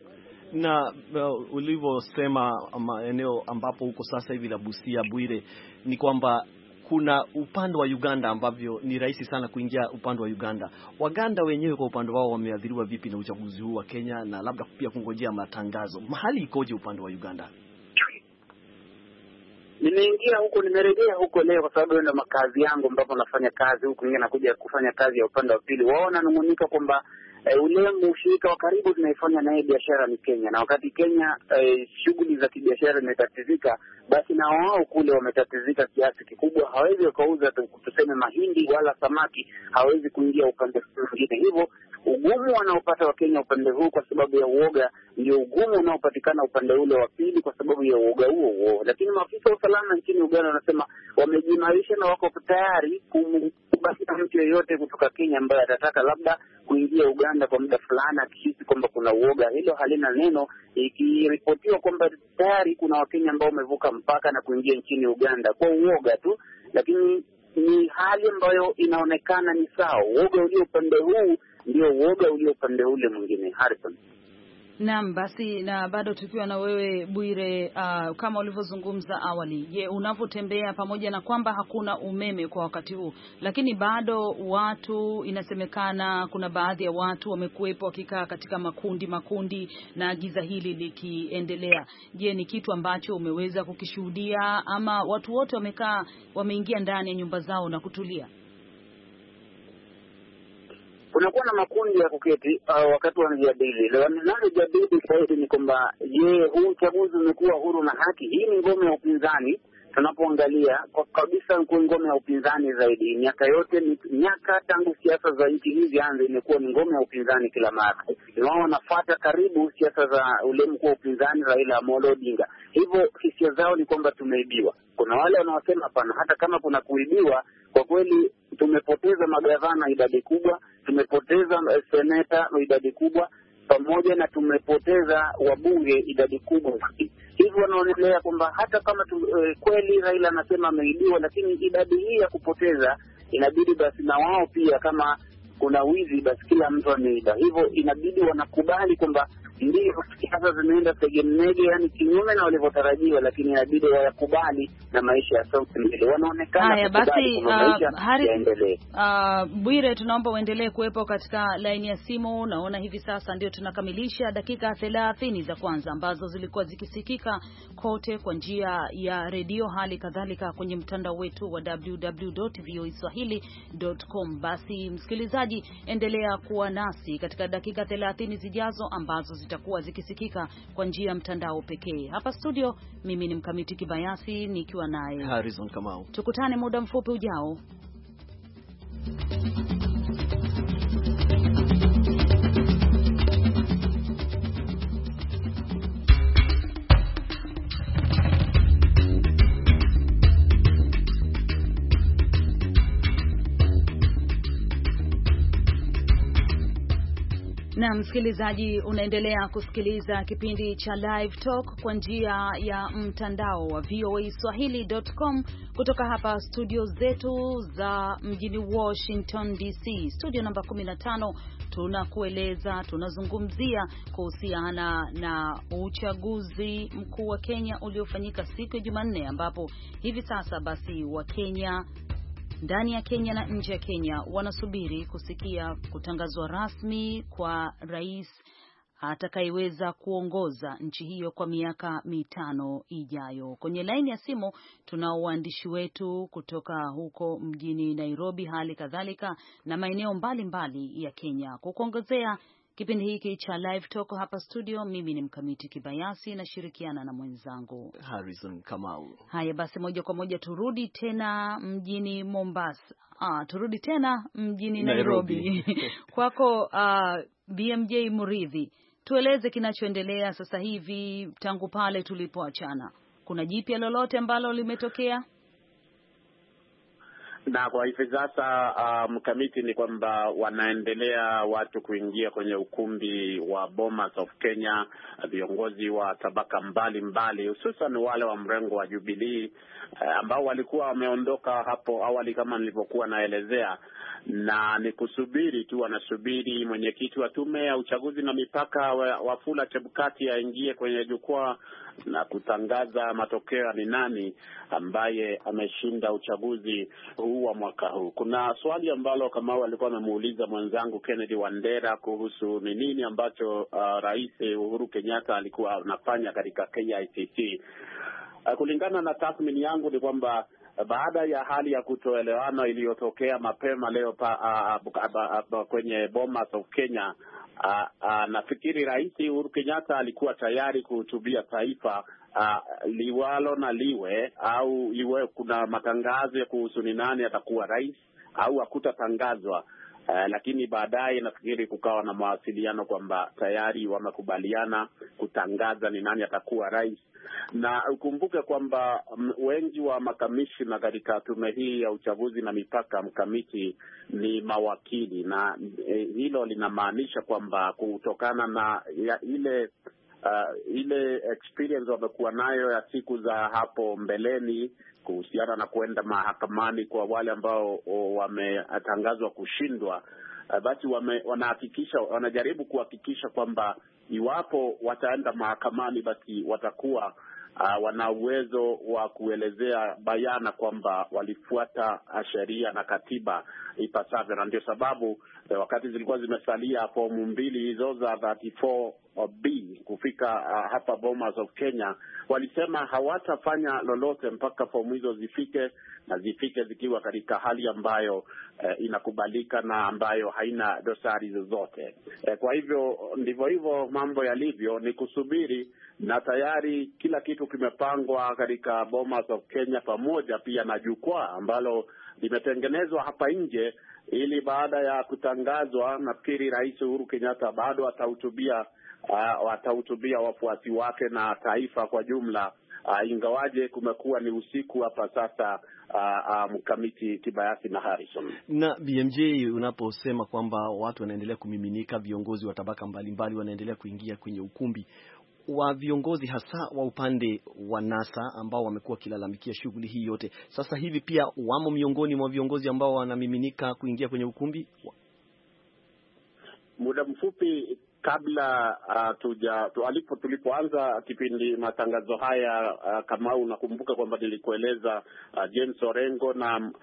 Speaker 2: na uh, ulivyosema maeneo ambapo huko sasa hivi la Busia, Bwire, ni kwamba kuna upande wa Uganda ambavyo ni rahisi sana kuingia upande wa Uganda. Waganda wenyewe kwa upande wao wameadhiriwa vipi na uchaguzi huu wa Kenya, na labda pia kungojea matangazo? Mahali ikoje upande wa Uganda?
Speaker 4: Nimeingia huko, nimerejea huko leo kwa sababu ndio makazi yangu ambapo nafanya kazi huko, ninge nakuja kufanya kazi ya upande wa pili. Wao wananung'unika kwamba E, ule mshirika wa karibu tunaifanya naye biashara ni Kenya, na wakati Kenya e, shughuli za kibiashara zimetatizika, basi na wao kule wametatizika kiasi kikubwa. Hawezi wakauza tuseme mahindi wala samaki, hawezi kuingia upande mwingine. Hivyo ugumu wanaopata wa Kenya upande huu kwa sababu ya uoga ndio ugumu unaopatikana upande ule wa pili kwa sababu ya uoga huo huo. Lakini maafisa wa usalama nchini Uganda wanasema wamejimarisha na wako tayari kubaki mtu yeyote kutoka Kenya ambaye atataka labda kuingia Uganda kwa muda fulani akihisi kwamba kuna uoga. Hilo halina neno, ikiripotiwa kwamba tayari kuna Wakenya ambao wamevuka mpaka na kuingia nchini Uganda kwa uoga tu, lakini ni hali ambayo inaonekana ni sawa. Uoga ulio upande huu ndio uoga ulio upande ule mwingine. Harrison.
Speaker 1: Naam, basi na bado tukiwa na wewe Bwire, uh, kama ulivyozungumza awali, je, unapotembea pamoja na kwamba hakuna umeme kwa wakati huu, lakini bado watu, inasemekana kuna baadhi ya watu wamekuwepo wakikaa katika makundi makundi na giza hili likiendelea. Je, ni kitu ambacho umeweza kukishuhudia ama watu wote wamekaa wameingia ndani ya nyumba zao na kutulia?
Speaker 4: Kunakuwa na makundi ya kuketi uh, wakati wanajadili. Leo wanalojadili zaidi ni kwamba je, huu uchaguzi umekuwa huru na haki? Hii ni ngome ya upinzani. Tunapoangalia kwa kabisa ni ngome ya upinzani zaidi. Miaka yote ni miaka tangu siasa za nchi hizi anze imekuwa ni ngome ya upinzani kila mara. Wao wanafuata karibu siasa za ule mkuu wa upinzani Raila Amolo Odinga. Hivyo hisia zao ni kwamba tumeibiwa. Kuna wale wanaosema hapana, hata kama kuna kuibiwa, kwa kweli tumepoteza magavana idadi kubwa, tumepoteza seneta idadi kubwa, pamoja na tumepoteza wabunge idadi kubwa. Hivyo wanaonelea kwamba hata kama tu, e, kweli Raila anasema ameibiwa, lakini idadi hii ya kupoteza inabidi basi na wao pia kama kuna wizi basi kila mtu ameiba. Hivyo inabidi wanakubali kwamba ndio
Speaker 5: siasa zimeenda segemnege, yani kinyume na walivyotarajiwa, lakini inabidi wayakubali na maisha ya sauti mbele. Wanaonekana
Speaker 1: haya. Basi uh, hari,
Speaker 5: yaendelee.
Speaker 1: Uh, Bwire, tunaomba uendelee kuwepo katika laini ya simu. Naona hivi sasa ndio tunakamilisha dakika thelathini za kwanza ambazo zilikuwa zikisikika kote kwa njia ya redio, hali kadhalika kwenye mtandao wetu wa w w w dot v o a swahili dot com. Basi msikilizaji, endelea kuwa nasi katika dakika thelathini zijazo ambazo zitakuwa zikisikika kwa njia ya mtandao pekee. Hapa studio mimi ni Mkamiti Kibayasi nikiwa naye
Speaker 2: Harrison Kamau.
Speaker 1: Tukutane muda mfupi ujao. Na msikilizaji, unaendelea kusikiliza kipindi cha Live Talk kwa njia ya mtandao wa v o a swahili dot com kutoka hapa studio zetu za mjini Washington D C, studio namba kumi na tano. Tunakueleza, tunazungumzia kuhusiana na uchaguzi mkuu wa Kenya uliofanyika siku ya Jumanne, ambapo hivi sasa basi wa Kenya ndani ya Kenya na nje ya Kenya wanasubiri kusikia kutangazwa rasmi kwa rais atakayeweza kuongoza nchi hiyo kwa miaka mitano ijayo. Kwenye laini ya simu tunao waandishi wetu kutoka huko mjini Nairobi, hali kadhalika na maeneo mbalimbali ya Kenya. Kukuongezea kipindi hiki cha Live Talk hapa studio, mimi ni Mkamiti Kibayasi na shirikiana na mwenzangu
Speaker 2: Harrison Kamau.
Speaker 1: Haya basi, moja kwa moja turudi tena mjini Mombasa. Ah, turudi tena mjini Nairobi, Nairobi. Kwako uh, B M J Muridhi, tueleze kinachoendelea sasa hivi tangu pale tulipoachana. Kuna jipya lolote ambalo limetokea?
Speaker 4: Na kwa hivi sasa mkamiti, um, ni kwamba wanaendelea watu kuingia kwenye ukumbi wa Bomas of Kenya, viongozi wa tabaka mbalimbali, hususan wale wa mrengo wa Jubilee ambao walikuwa wameondoka hapo awali kama nilivyokuwa naelezea, na ni kusubiri tu, wanasubiri mwenyekiti wa tume ya uchaguzi na mipaka Wafula Chebukati aingie kwenye jukwaa na kutangaza matokeo ni nani ambaye ameshinda uchaguzi huu wa mwaka huu. Kuna swali ambalo kama walikuwa wamemuuliza mwenzangu Kennedy Wandera kuhusu ni nini ambacho uh, Rais Uhuru Kenyatta alikuwa anafanya katika K I C C. Uh, kulingana na tathmini yangu ni kwamba baada ya hali ya kutoelewana iliyotokea mapema leo pa, uh, uh, uh, kwenye Bomas of Kenya, uh, uh, nafikiri Rais Uhuru Kenyatta alikuwa tayari kuhutubia taifa uh, liwalo na liwe, au iwe kuna matangazo ya kuhusu ni nani atakuwa rais au hakutatangazwa. Uh, lakini baadaye nafikiri kukawa na mawasiliano kwamba tayari wamekubaliana kutangaza ni nani atakuwa rais. Na ukumbuke kwamba wengi wa makamishna katika tume hii ya uchaguzi na mipaka mkamiti ni mawakili, na eh, hilo linamaanisha kwamba kutokana na ya, ile uh, ile experience wamekuwa nayo ya siku za hapo mbeleni kuhusiana na kwenda mahakamani kwa wale ambao wametangazwa kushindwa, uh, basi wame, wanahakikisha wanajaribu kuhakikisha kwamba iwapo wataenda mahakamani basi watakuwa Uh, wana uwezo wa kuelezea bayana kwamba walifuata sheria na katiba ipasavyo. Na ndio sababu eh, wakati zilikuwa zimesalia fomu mbili hizo za thelathini na nne B kufika uh, hapa Bomas of Kenya, walisema hawatafanya lolote mpaka fomu hizo zifike, na zifike zikiwa katika hali ambayo eh, inakubalika na ambayo haina dosari zozote. Eh, kwa hivyo ndivyo hivyo mambo yalivyo, ni kusubiri, na tayari kila kitu kimepangwa katika Bomas of Kenya, pamoja pia na jukwaa ambalo limetengenezwa hapa nje, ili baada ya kutangazwa, nafikiri Rais Uhuru Kenyatta bado atahutubia uh, atahutubia wafuasi wake na taifa kwa jumla. Uh, ingawaje kumekuwa ni usiku hapa sasa, uh, uh, Mkamiti Kibayasi na Harrison.
Speaker 2: Na B M J, unaposema kwamba watu wanaendelea kumiminika, viongozi wa tabaka mbalimbali wanaendelea kuingia kwenye ukumbi wa viongozi hasa wa upande wa NASA ambao wamekuwa kilalamikia shughuli hii yote, sasa hivi pia wamo miongoni mwa viongozi ambao wanamiminika kuingia kwenye ukumbi?
Speaker 4: Muda mfupi kabla uh, tuja tu, alipo tulipoanza kipindi matangazo haya uh, kama unakumbuka kwamba nilikueleza uh, James Orengo na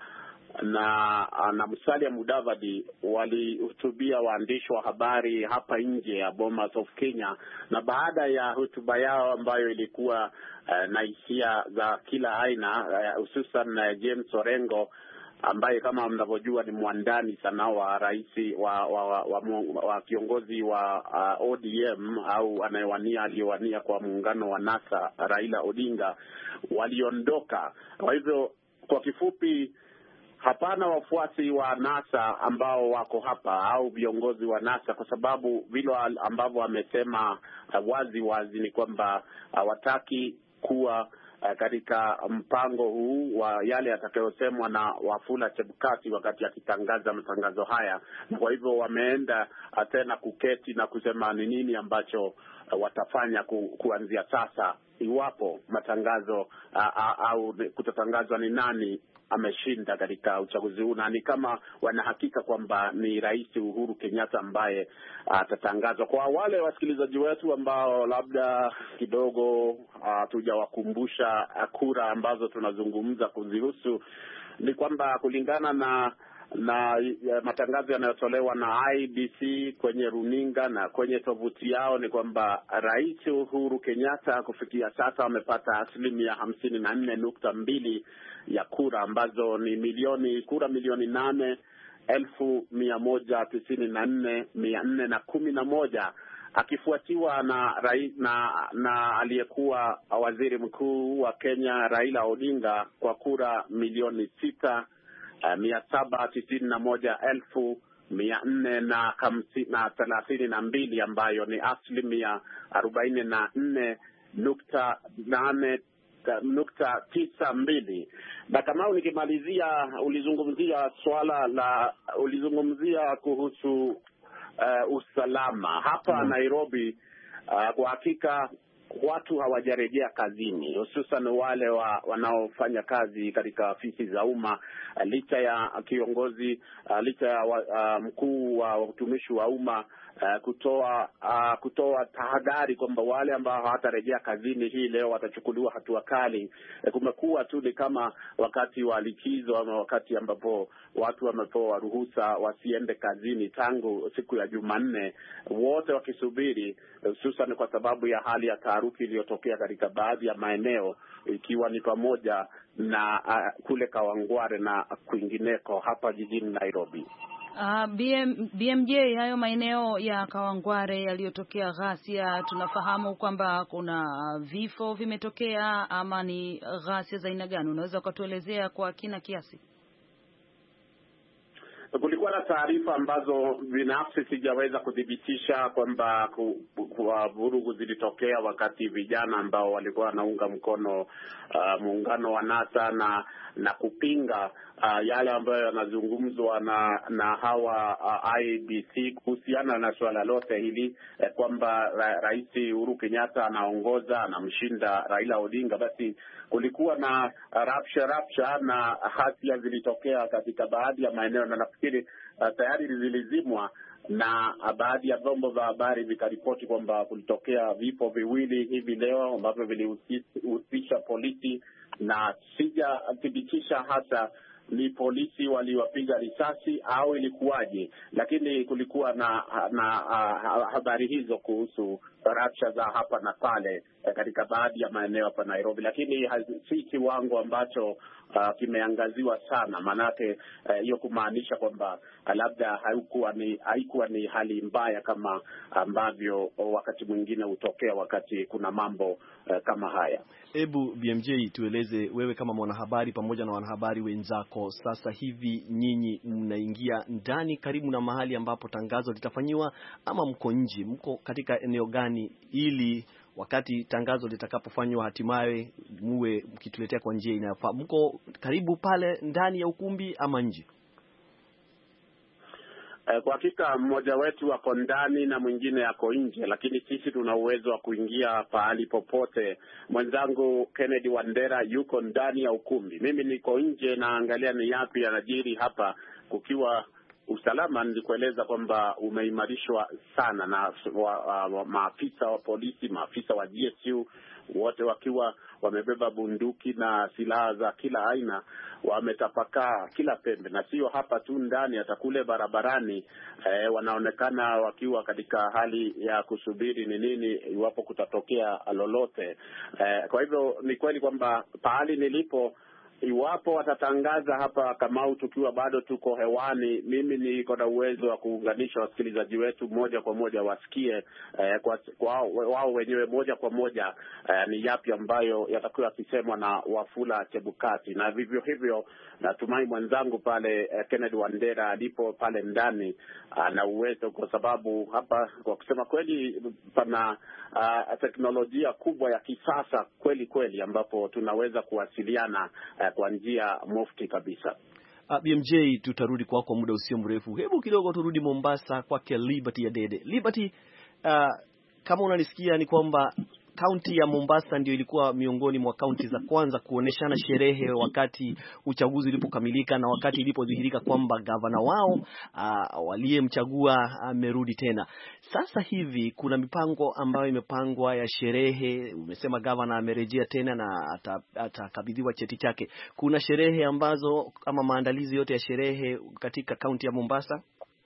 Speaker 4: na na Musalia Mudavadi walihutubia waandishi wa habari hapa nje ya Bomas of Kenya, na baada ya hotuba yao ambayo ilikuwa uh, na hisia za kila aina, hususan uh, uh, James Orengo ambaye kama mnavyojua ni mwandani sana wa rais wa wa, wa, wa, wa kiongozi wa uh, O D M au anayewania aliyowania kwa muungano wa NASA Raila Odinga, waliondoka. Kwa hivyo kwa kifupi, hapana wafuasi wa NASA ambao wako hapa au viongozi wa NASA, kwa sababu vile ambavyo wamesema uh, wazi wazi ni kwamba hawataki uh, kuwa Uh, katika mpango huu wa yale yatakayosemwa na Wafula Chebukati wakati akitangaza matangazo haya, na kwa hivyo wameenda uh, tena kuketi na kusema ni nini ambacho uh, watafanya ku, kuanzia sasa iwapo matangazo uh, uh, au kutatangazwa ni nani ameshinda katika uchaguzi huu, na ni kama wanahakika kwamba ni Rais Uhuru Kenyatta ambaye atatangazwa. Uh, kwa wale wasikilizaji wetu ambao labda kidogo hatujawakumbusha uh, kura ambazo tunazungumza kuzihusu, ni kwamba kulingana na na uh, matangazo yanayotolewa na I B C kwenye runinga na kwenye tovuti yao ni kwamba Rais Uhuru Kenyatta kufikia sasa amepata asilimia hamsini na nne nukta mbili ya kura ambazo ni milioni kura milioni nane elfu mia moja tisini na nne mia nne na kumi na moja, akifuatiwa na rai, na na aliyekuwa waziri mkuu wa Kenya Raila Odinga kwa kura milioni sita uh, mia saba tisini na moja elfu mia nne na na thelathini na mbili, ambayo ni asilimia arobaini na nne nukta nane nukta tisa mbili. Na kama nikimalizia, ulizungumzia swala la ulizungumzia kuhusu uh, usalama hapa mm. Nairobi. Uh, kwa hakika watu hawajarejea kazini, hususan wale wa, wanaofanya kazi katika ofisi za umma, uh, licha ya kiongozi uh, licha ya uh, mkuu wa utumishi wa umma Uh, kutoa uh, kutoa tahadhari kwamba wale ambao hawatarejea kazini hii leo watachukuliwa hatua kali. Uh, kumekuwa tu ni kama wakati wa likizo ama wakati ambapo watu wamepewa ruhusa wasiende kazini tangu siku ya Jumanne, wote wakisubiri, hususan kwa sababu ya hali ya taharuki iliyotokea katika baadhi ya maeneo, ikiwa ni pamoja na uh, kule Kawangware na kwingineko hapa jijini Nairobi.
Speaker 1: Uh, B M, B M J, hayo maeneo ya Kawangware yaliyotokea ghasia, tunafahamu kwamba kuna vifo vimetokea, ama ni ghasia za aina gani? Unaweza ukatuelezea kwa kina kiasi?
Speaker 4: Kulikuwa na taarifa ambazo binafsi sijaweza kudhibitisha kwamba kwa vurugu zilitokea wakati vijana ambao walikuwa wanaunga mkono uh, muungano wa NASA na na kupinga uh, yale ambayo yanazungumzwa na na hawa uh, I B C kuhusiana na swala lote hili eh, kwamba ra, Rais Uhuru Kenyatta anaongoza, anamshinda Raila Odinga. Basi kulikuwa na rapsha rapsha na hasia zilitokea katika baadhi ya maeneo, na nafikiri uh, tayari zilizimwa, na baadhi ya vyombo vya habari vikaripoti kwamba kulitokea vifo viwili hivi leo ambavyo vilihusisha polisi, na sijathibitisha hasa ni polisi waliwapiga risasi au ilikuwaje, lakini kulikuwa na na uh, habari hizo kuhusu rapsha za hapa na pale uh, katika baadhi ya maeneo hapa Nairobi, lakini si kiwango ambacho uh, kimeangaziwa sana, manake hiyo uh, kumaanisha kwamba uh, labda haikuwa ni haikuwa ni hali mbaya kama ambavyo wakati mwingine hutokea wakati kuna mambo uh, kama haya.
Speaker 2: Hebu B M J, tueleze wewe kama mwanahabari pamoja na wanahabari wenzako, sasa hivi nyinyi mnaingia ndani karibu na mahali ambapo tangazo litafanyiwa, ama mko nje? Mko katika eneo gani, ili wakati tangazo litakapofanywa hatimaye muwe mkituletea kwa njia inayofaa? Mko karibu pale ndani ya ukumbi ama nje?
Speaker 4: Kwa hakika mmoja wetu wako ndani na mwingine yako nje, lakini sisi tuna uwezo wa kuingia pahali popote. Mwenzangu Kennedy Wandera yuko ndani ya ukumbi, mimi niko nje naangalia ni yapi yanajiri hapa, kukiwa usalama nilikueleza kwamba umeimarishwa sana na wa, wa, maafisa wa polisi, maafisa wa G S U wote wakiwa wamebeba bunduki na silaha za kila aina, wametapakaa kila pembe, na sio hapa tu ndani, hata kule barabarani eh, wanaonekana wakiwa katika hali ya kusubiri ni nini iwapo kutatokea lolote. Eh, kwa hivyo ni kweli kwamba pahali nilipo, iwapo watatangaza hapa Kamau tukiwa bado tuko hewani, mimi niko na uwezo wa kuunganisha wasikilizaji wetu moja kwa moja wasikie eh, kwa, kwa wao wenyewe moja kwa moja eh, ni yapi ambayo yatakuwa yakisemwa na Wafula Chebukati. Na vivyo hivyo natumai mwenzangu pale eh, Kennedy Wandera alipo pale ndani na uwezo, kwa sababu hapa kwa kusema kweli pana uh, teknolojia kubwa ya kisasa kweli kweli ambapo tunaweza kuwasiliana uh, kwa njia mufti kabisa.
Speaker 2: Uh, B M J, tutarudi kwako kwa muda usio mrefu. Hebu kidogo turudi Mombasa kwake Liberty ya Dede. Liberty, uh, kama unanisikia ni kwamba kaunti ya Mombasa ndio ilikuwa miongoni mwa kaunti za kwanza kuoneshana sherehe wakati uchaguzi ulipokamilika na wakati ilipodhihirika kwamba gavana wao uh, waliyemchagua amerudi uh, tena. Sasa hivi kuna mipango ambayo imepangwa ya sherehe. Umesema gavana amerejea tena na atakabidhiwa cheti chake. Kuna sherehe ambazo kama maandalizi yote ya sherehe katika kaunti ya Mombasa?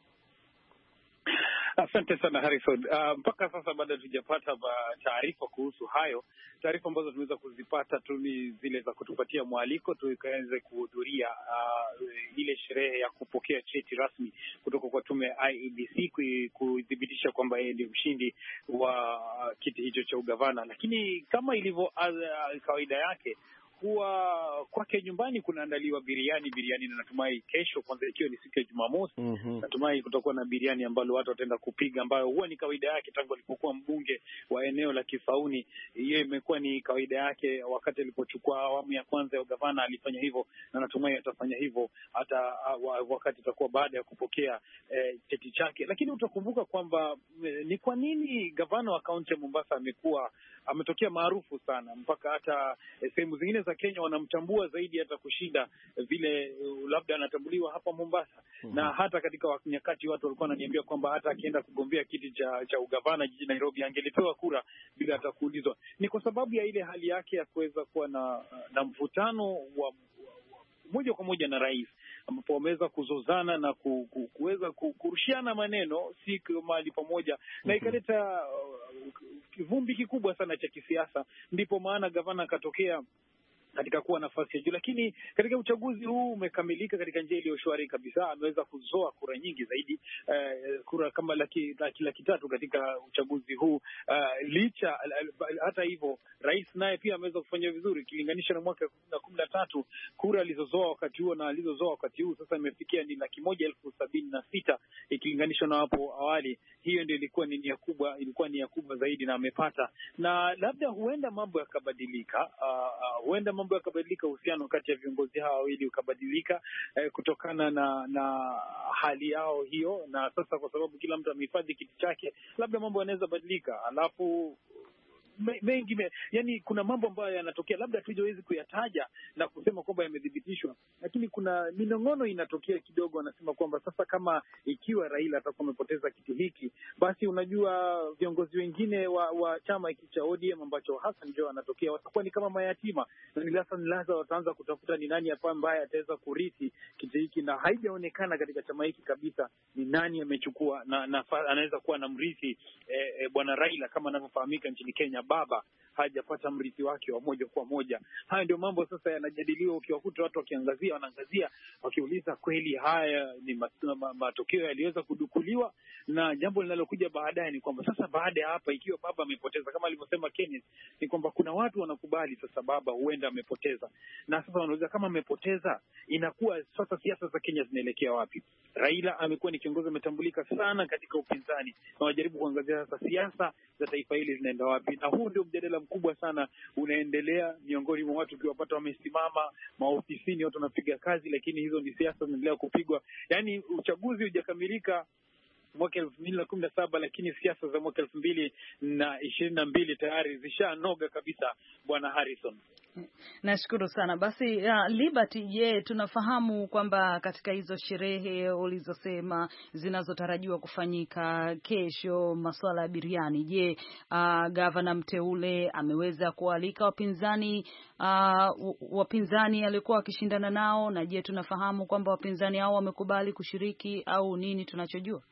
Speaker 6: Asante sana Harrison. Uh, mpaka sasa bado hatujapata taarifa kuhusu hayo. Taarifa ambazo tumeweza kuzipata tu ni zile za kutupatia mwaliko tukaweze kuhudhuria uh, ile sherehe ya kupokea cheti rasmi kutoka kwa tume ya I E B C kudhibitisha kwamba yeye ndiye mshindi wa uh, kiti hicho cha ugavana. Lakini kama ilivyo uh, kawaida yake, kuwa kwake nyumbani kunaandaliwa biriani biriani na natumai kesho, kwanza ikiwa ni siku ya Jumamosi, mm-hmm. natumai kutakuwa na biriani ambalo watu wataenda kupiga, ambayo huwa ni kawaida yake tangu alipokuwa mbunge wa eneo la Kisauni. Hiyo imekuwa ni kawaida yake wakati alipochukua awamu ya kwanza ya ugavana, alifanya hivyo na natumai atafanya hivyo hata wakati itakuwa baada ya kupokea eh, cheti chake. Lakini utakumbuka kwamba eh, ni kwa nini gavana wa kaunti ya Mombasa amekuwa ametokea maarufu sana mpaka hata eh, sehemu zingine za Kenya wanamtambua zaidi hata kushinda vile uh, labda anatambuliwa hapa Mombasa. Mm-hmm. Na hata katika nyakati watu walikuwa wananiambia kwamba hata akienda kugombea kiti cha cha ugavana jijini Nairobi angelipewa kura bila hata kuulizwa. Ni kwa sababu ya ile hali yake ya kuweza kuwa na na mvutano wa moja kwa moja na rais, ambapo wameweza kuzozana na ku, ku, kuweza ku, kurushiana maneno si mahali pamoja, na ikaleta uh, kivumbi kikubwa sana cha kisiasa. Ndipo maana gavana akatokea katika kuwa nafasi ya juu, lakini katika uchaguzi huu umekamilika katika njia iliyo shwari kabisa. Ameweza kuzoa kura nyingi zaidi, uh, kura kama laki, laki, laki tatu katika uchaguzi huu. Uh, licha hata hivyo, rais naye pia ameweza kufanya vizuri ikilinganisha na mwaka elfu mbili na kumi na tatu. Kura alizozoa wakati huo na alizozoa wakati huu sasa imefikia ni laki moja elfu sabini na sita ikilinganishwa na hapo awali. Hiyo ndio ilikuwa ni nia kubwa, ilikuwa nia kubwa zaidi na amepata, na labda huenda mambo yakabadilika, uh, uh, huenda mambo yakabadilika, uhusiano kati ya viongozi hawa wawili ukabadilika eh, kutokana na na hali yao hiyo. Na sasa kwa sababu kila mtu amehifadhi kiti chake, labda mambo yanaweza badilika. Alafu mengi me, yani kuna mambo ambayo yanatokea labda tujawezi kuyataja na kusema kwamba yamethibitishwa, lakini kuna minong'ono inatokea kidogo. Anasema kwamba sasa kama ikiwa Raila atakuwa amepoteza kiti hiki, basi unajua viongozi wengine wa, wa chama hiki cha O D M ambacho Hassan Joho anatokea watakuwa ni kama mayatima, na ni Hassan Laza wataanza kutafuta ni nani hapa ambaye ataweza kurithi kiti hiki, na haijaonekana katika chama hiki kabisa ni nani amechukua na, na anaweza kuwa na mrithi eh, eh, bwana Raila kama anavyofahamika nchini Kenya. Baba hajapata mrithi wake wa moja kwa moja. Haya ndio mambo sasa yanajadiliwa, ukiwakuta watu wakiangazia, wanaangazia wakiuliza kweli haya ni matokeo yaliweza kudukuliwa. Na jambo linalokuja baadaye ni kwamba sasa baada ya hapa, ikiwa baba amepoteza kama alivyosema Kenneth, ni kwamba kuna watu wanakubali sasa baba huenda amepoteza, na sasa wanauliza kama amepoteza inakuwa sasa siasa za Kenya zinaelekea wapi? Raila amekuwa ni kiongozi ametambulika sana katika upinzani, na wajaribu kuangazia sasa siasa za taifa hili zinaenda wapi. Na huu ndio mjadala mkubwa sana unaendelea miongoni mwa watu, ukiwapata wamesimama maofisini, watu wanapiga kazi, lakini hizo ni siasa zinaendelea kupigwa. Yaani uchaguzi hujakamilika mwaka elfu mbili na kumi na saba, lakini siasa za mwaka elfu mbili na ishirini na mbili tayari zishanoga kabisa, bwana Harrison.
Speaker 1: Nashukuru sana. Basi uh, Liberty, je, tunafahamu kwamba katika hizo sherehe ulizosema zinazotarajiwa kufanyika kesho, masuala ya biriani, je, uh, gavana mteule ameweza kualika wapinzani uh, wapinzani alikuwa akishindana nao, na je tunafahamu kwamba wapinzani hao wamekubali kushiriki au nini tunachojua?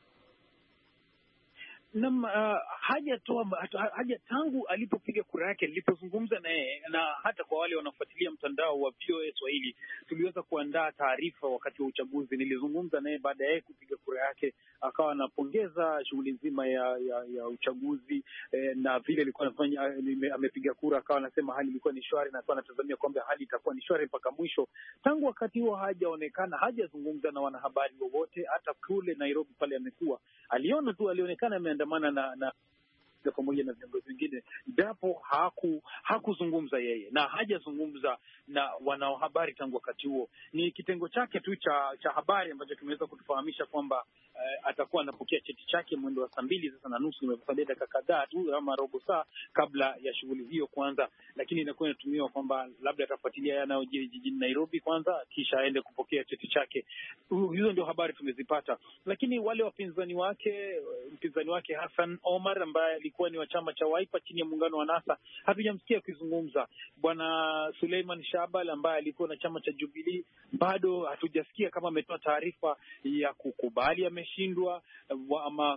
Speaker 6: Nam uh, hajatoa haja tangu alipopiga kura yake, nilipozungumza naye, na hata kwa wale wanafuatilia mtandao wa V O A Swahili, tuliweza kuandaa taarifa wakati wa uchaguzi. Nilizungumza naye baada ya kupiga kura yake, akawa anapongeza shughuli nzima ya, ya ya uchaguzi eh, na vile alikuwa anafanya, amepiga kura, akawa anasema hali ilikuwa ni shwari na akawa anatazamia kwamba hali itakuwa ni shwari mpaka mwisho. Tangu wakati huo hajaonekana, hajazungumza na wanahabari wowote, hata kule Nairobi pale amekuwa aliona tu, alionekana ameandamana na, na pamoja na viongozi wengine, japo haku hakuzungumza yeye na hajazungumza na wanahabari tangu wakati huo. Ni kitengo chake tu cha cha habari ambacho kimeweza kutufahamisha kwamba eh, atakuwa anapokea cheti chake mwendo wa saa mbili sasa na nusu, imesalia dakika kadhaa tu ama robo saa kabla ya shughuli hiyo kuanza, lakini inakuwa inatumiwa kwamba labda atafuatilia yanayojiri jijini Nairobi kwanza kisha aende kupokea cheti chake. Uh, hizo ndio habari tumezipata, lakini wale wapinzani wake, mpinzani wake Hassan Omar ambaye alikuwa ni wa chama cha Wiper chini ya muungano wa NASA, hatujamsikia akizungumza. Bwana Suleiman Shahbal ambaye alikuwa na chama cha Jubilee, bado hatujasikia kama ametoa taarifa ya kukubali ameshindwa ama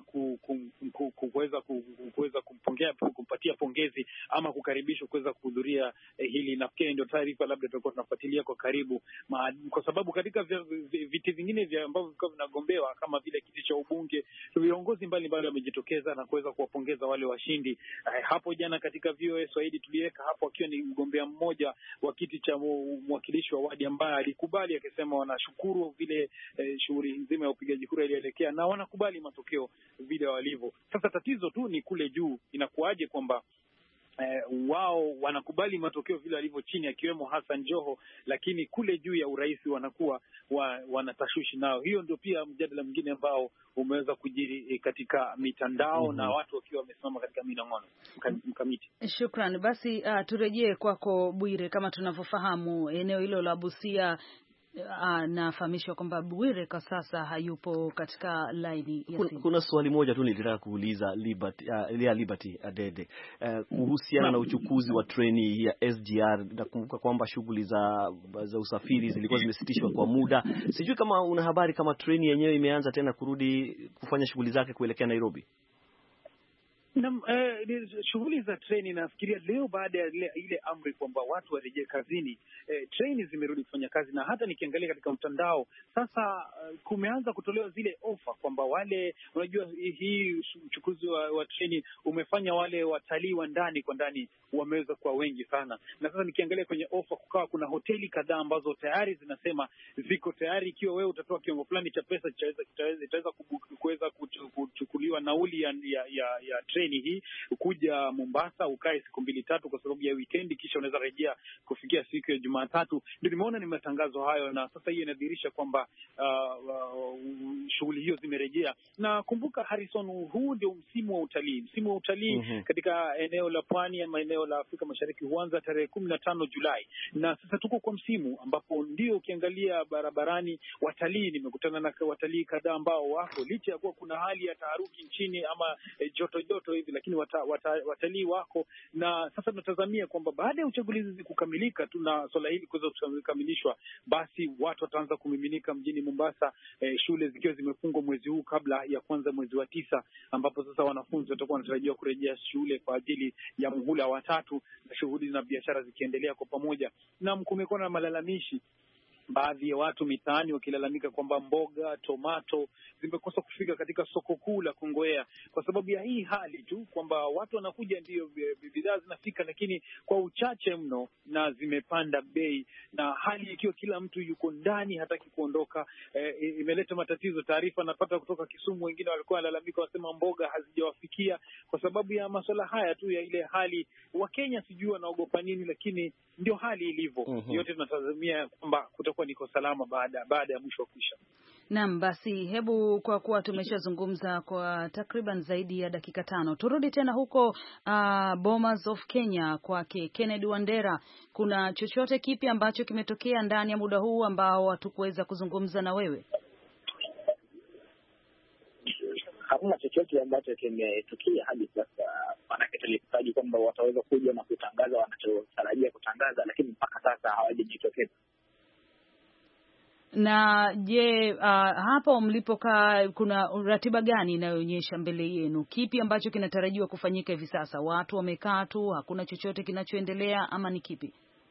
Speaker 6: kuweza kuweza kumpongea kumpatia pongezi ama kukaribishwa kuweza kuhudhuria eh, hili. Nafikiri ndio taarifa labda tutakuwa tunafuatilia kwa karibu, Ma, kwa sababu katika viti vingine vya ambavyo vilikuwa vinagombewa kama vile kiti cha ubunge, viongozi mbalimbali wamejitokeza na kuweza kuwapongeza wale washindi. Eh, hapo jana katika V O A Swahili tuliweka hapo akiwa ni mgombea mmoja wa kiti cha mwakilishi wa wadi ambaye alikubali akisema wanashukuru vile eh, shughuli nzima ya upigaji kura ilielekea na wanakubali matokeo vile walivyo. Sasa tatizo tu ni kule juu inakuaje kwamba Eh, wao wanakubali matokeo vile walivyo chini, akiwemo Hassan Joho, lakini kule juu ya urais wanakuwa wa, wanatashwishi nao. Hiyo ndio pia mjadala mwingine ambao umeweza kujiri eh, katika mitandao mm -hmm. na watu wakiwa wamesimama katika minong'ono mkamiti.
Speaker 1: Shukrani. Basi uh, turejee kwako Bwire. Kama tunavyofahamu eneo hilo la Busia, Uh, nafahamishwa kwamba Bwire kwa sasa hayupo katika line ya simu.
Speaker 2: Kuna swali moja tu nilitaka kuuliza Liberty, uh, ya Liberty Adede uh, kuhusiana na uchukuzi wa treni ya S G R. Nakumbuka kwamba shughuli za za usafiri zilikuwa zimesitishwa kwa muda. Sijui kama una habari kama treni yenyewe imeanza tena kurudi kufanya shughuli zake kuelekea Nairobi.
Speaker 6: Na eh, shughuli za treni nafikiria leo baada ya ile, ile amri kwamba watu warejee kazini, eh, treni zimerudi kufanya kazi, na hata nikiangalia katika mtandao sasa uh, kumeanza kutolewa zile ofa kwamba wale, unajua hii uchukuzi wa, wa treni umefanya wale watalii wa ndani kwa ndani wameweza kuwa wengi sana, na sasa nikiangalia kwenye ofa kukawa kuna hoteli kadhaa ambazo tayari zinasema ziko tayari, ikiwa wewe utatoa kiwango fulani cha pesa itaweza kuweza kuchukuliwa nauli ya ya, ya, ya treni hii kuja Mombasa, ukae siku mbili tatu kwa sababu ya weekend, kisha unaweza rejea kufikia siku ya Jumatatu. Ndio nimeona ni matangazo hayo, na sasa hiyo inadhihirisha kwamba uh, uh, shughuli hiyo zimerejea. Na kumbuka Harrison, huu ndio msimu wa utalii. Msimu wa utalii mm-hmm. katika eneo la pwani ama eneo la Afrika Mashariki huanza tarehe kumi na tano Julai, na sasa tuko kwa msimu ambapo ndio ukiangalia barabarani watalii, nimekutana na watalii kadhaa ambao wako licha ya kuwa kuna hali ya taharuki nchini ama eh, joto joto hivi, lakini wata, wata, watalii wako, na sasa tunatazamia kwamba baada ya uchaguzi kukamilika tu na swala hili kuweza kukamilishwa, basi watu wataanza kumiminika mjini Mombasa, eh, shule zikiwa zimefungwa mwezi huu kabla ya kwanza mwezi wa tisa, ambapo sasa wanafunzi watakuwa wanatarajiwa kurejea shule kwa ajili ya muhula wa tatu, na shughuli na biashara zikiendelea kwa pamoja. Na kumekuwa na malalamishi, baadhi ya watu mitaani wakilalamika kwamba mboga, tomato zimekosa kufika katika soko kuu la Kongowea kwa sababu ya hii hali tu kwamba watu wanakuja, ndio bidhaa zinafika, lakini kwa uchache mno na zimepanda bei, na hali ikiwa kila mtu yuko ndani hataki kuondoka, e, imeleta matatizo. Taarifa napata kutoka Kisumu, wengine walikuwa wanalalamika, wasema mboga hazijawafikia kwa sababu ya masuala haya tu ya ile hali. Wakenya sijui wanaogopa nini, lakini ndio hali ilivyo. Mm-hmm. Yote tunatazamia kwamba kutakuwa niko salama baada baada ya mwisho wa kuisha.
Speaker 1: Naam, basi hebu kwa kuwa tumeshazungumza kwa takriban zaidi ya dakika tano, turudi tena huko uh, Bomas of Kenya kwake Kennedy Wandera. Kuna chochote kipi ambacho kimetokea ndani ya muda huu ambao hatukuweza kuzungumza na wewe?
Speaker 5: Hakuna chochote ambacho kimetukia hadi sasa, maanake tulihitaji kwamba wataweza kuja na kutangaza wanachotarajia kutangaza, lakini mpaka sasa hawajajitokeza.
Speaker 1: Na je, uh, hapo mlipokaa kuna ratiba gani inayoonyesha mbele yenu? Kipi ambacho kinatarajiwa kufanyika hivi sasa? Watu wamekaa tu, hakuna chochote kinachoendelea ama ni kipi?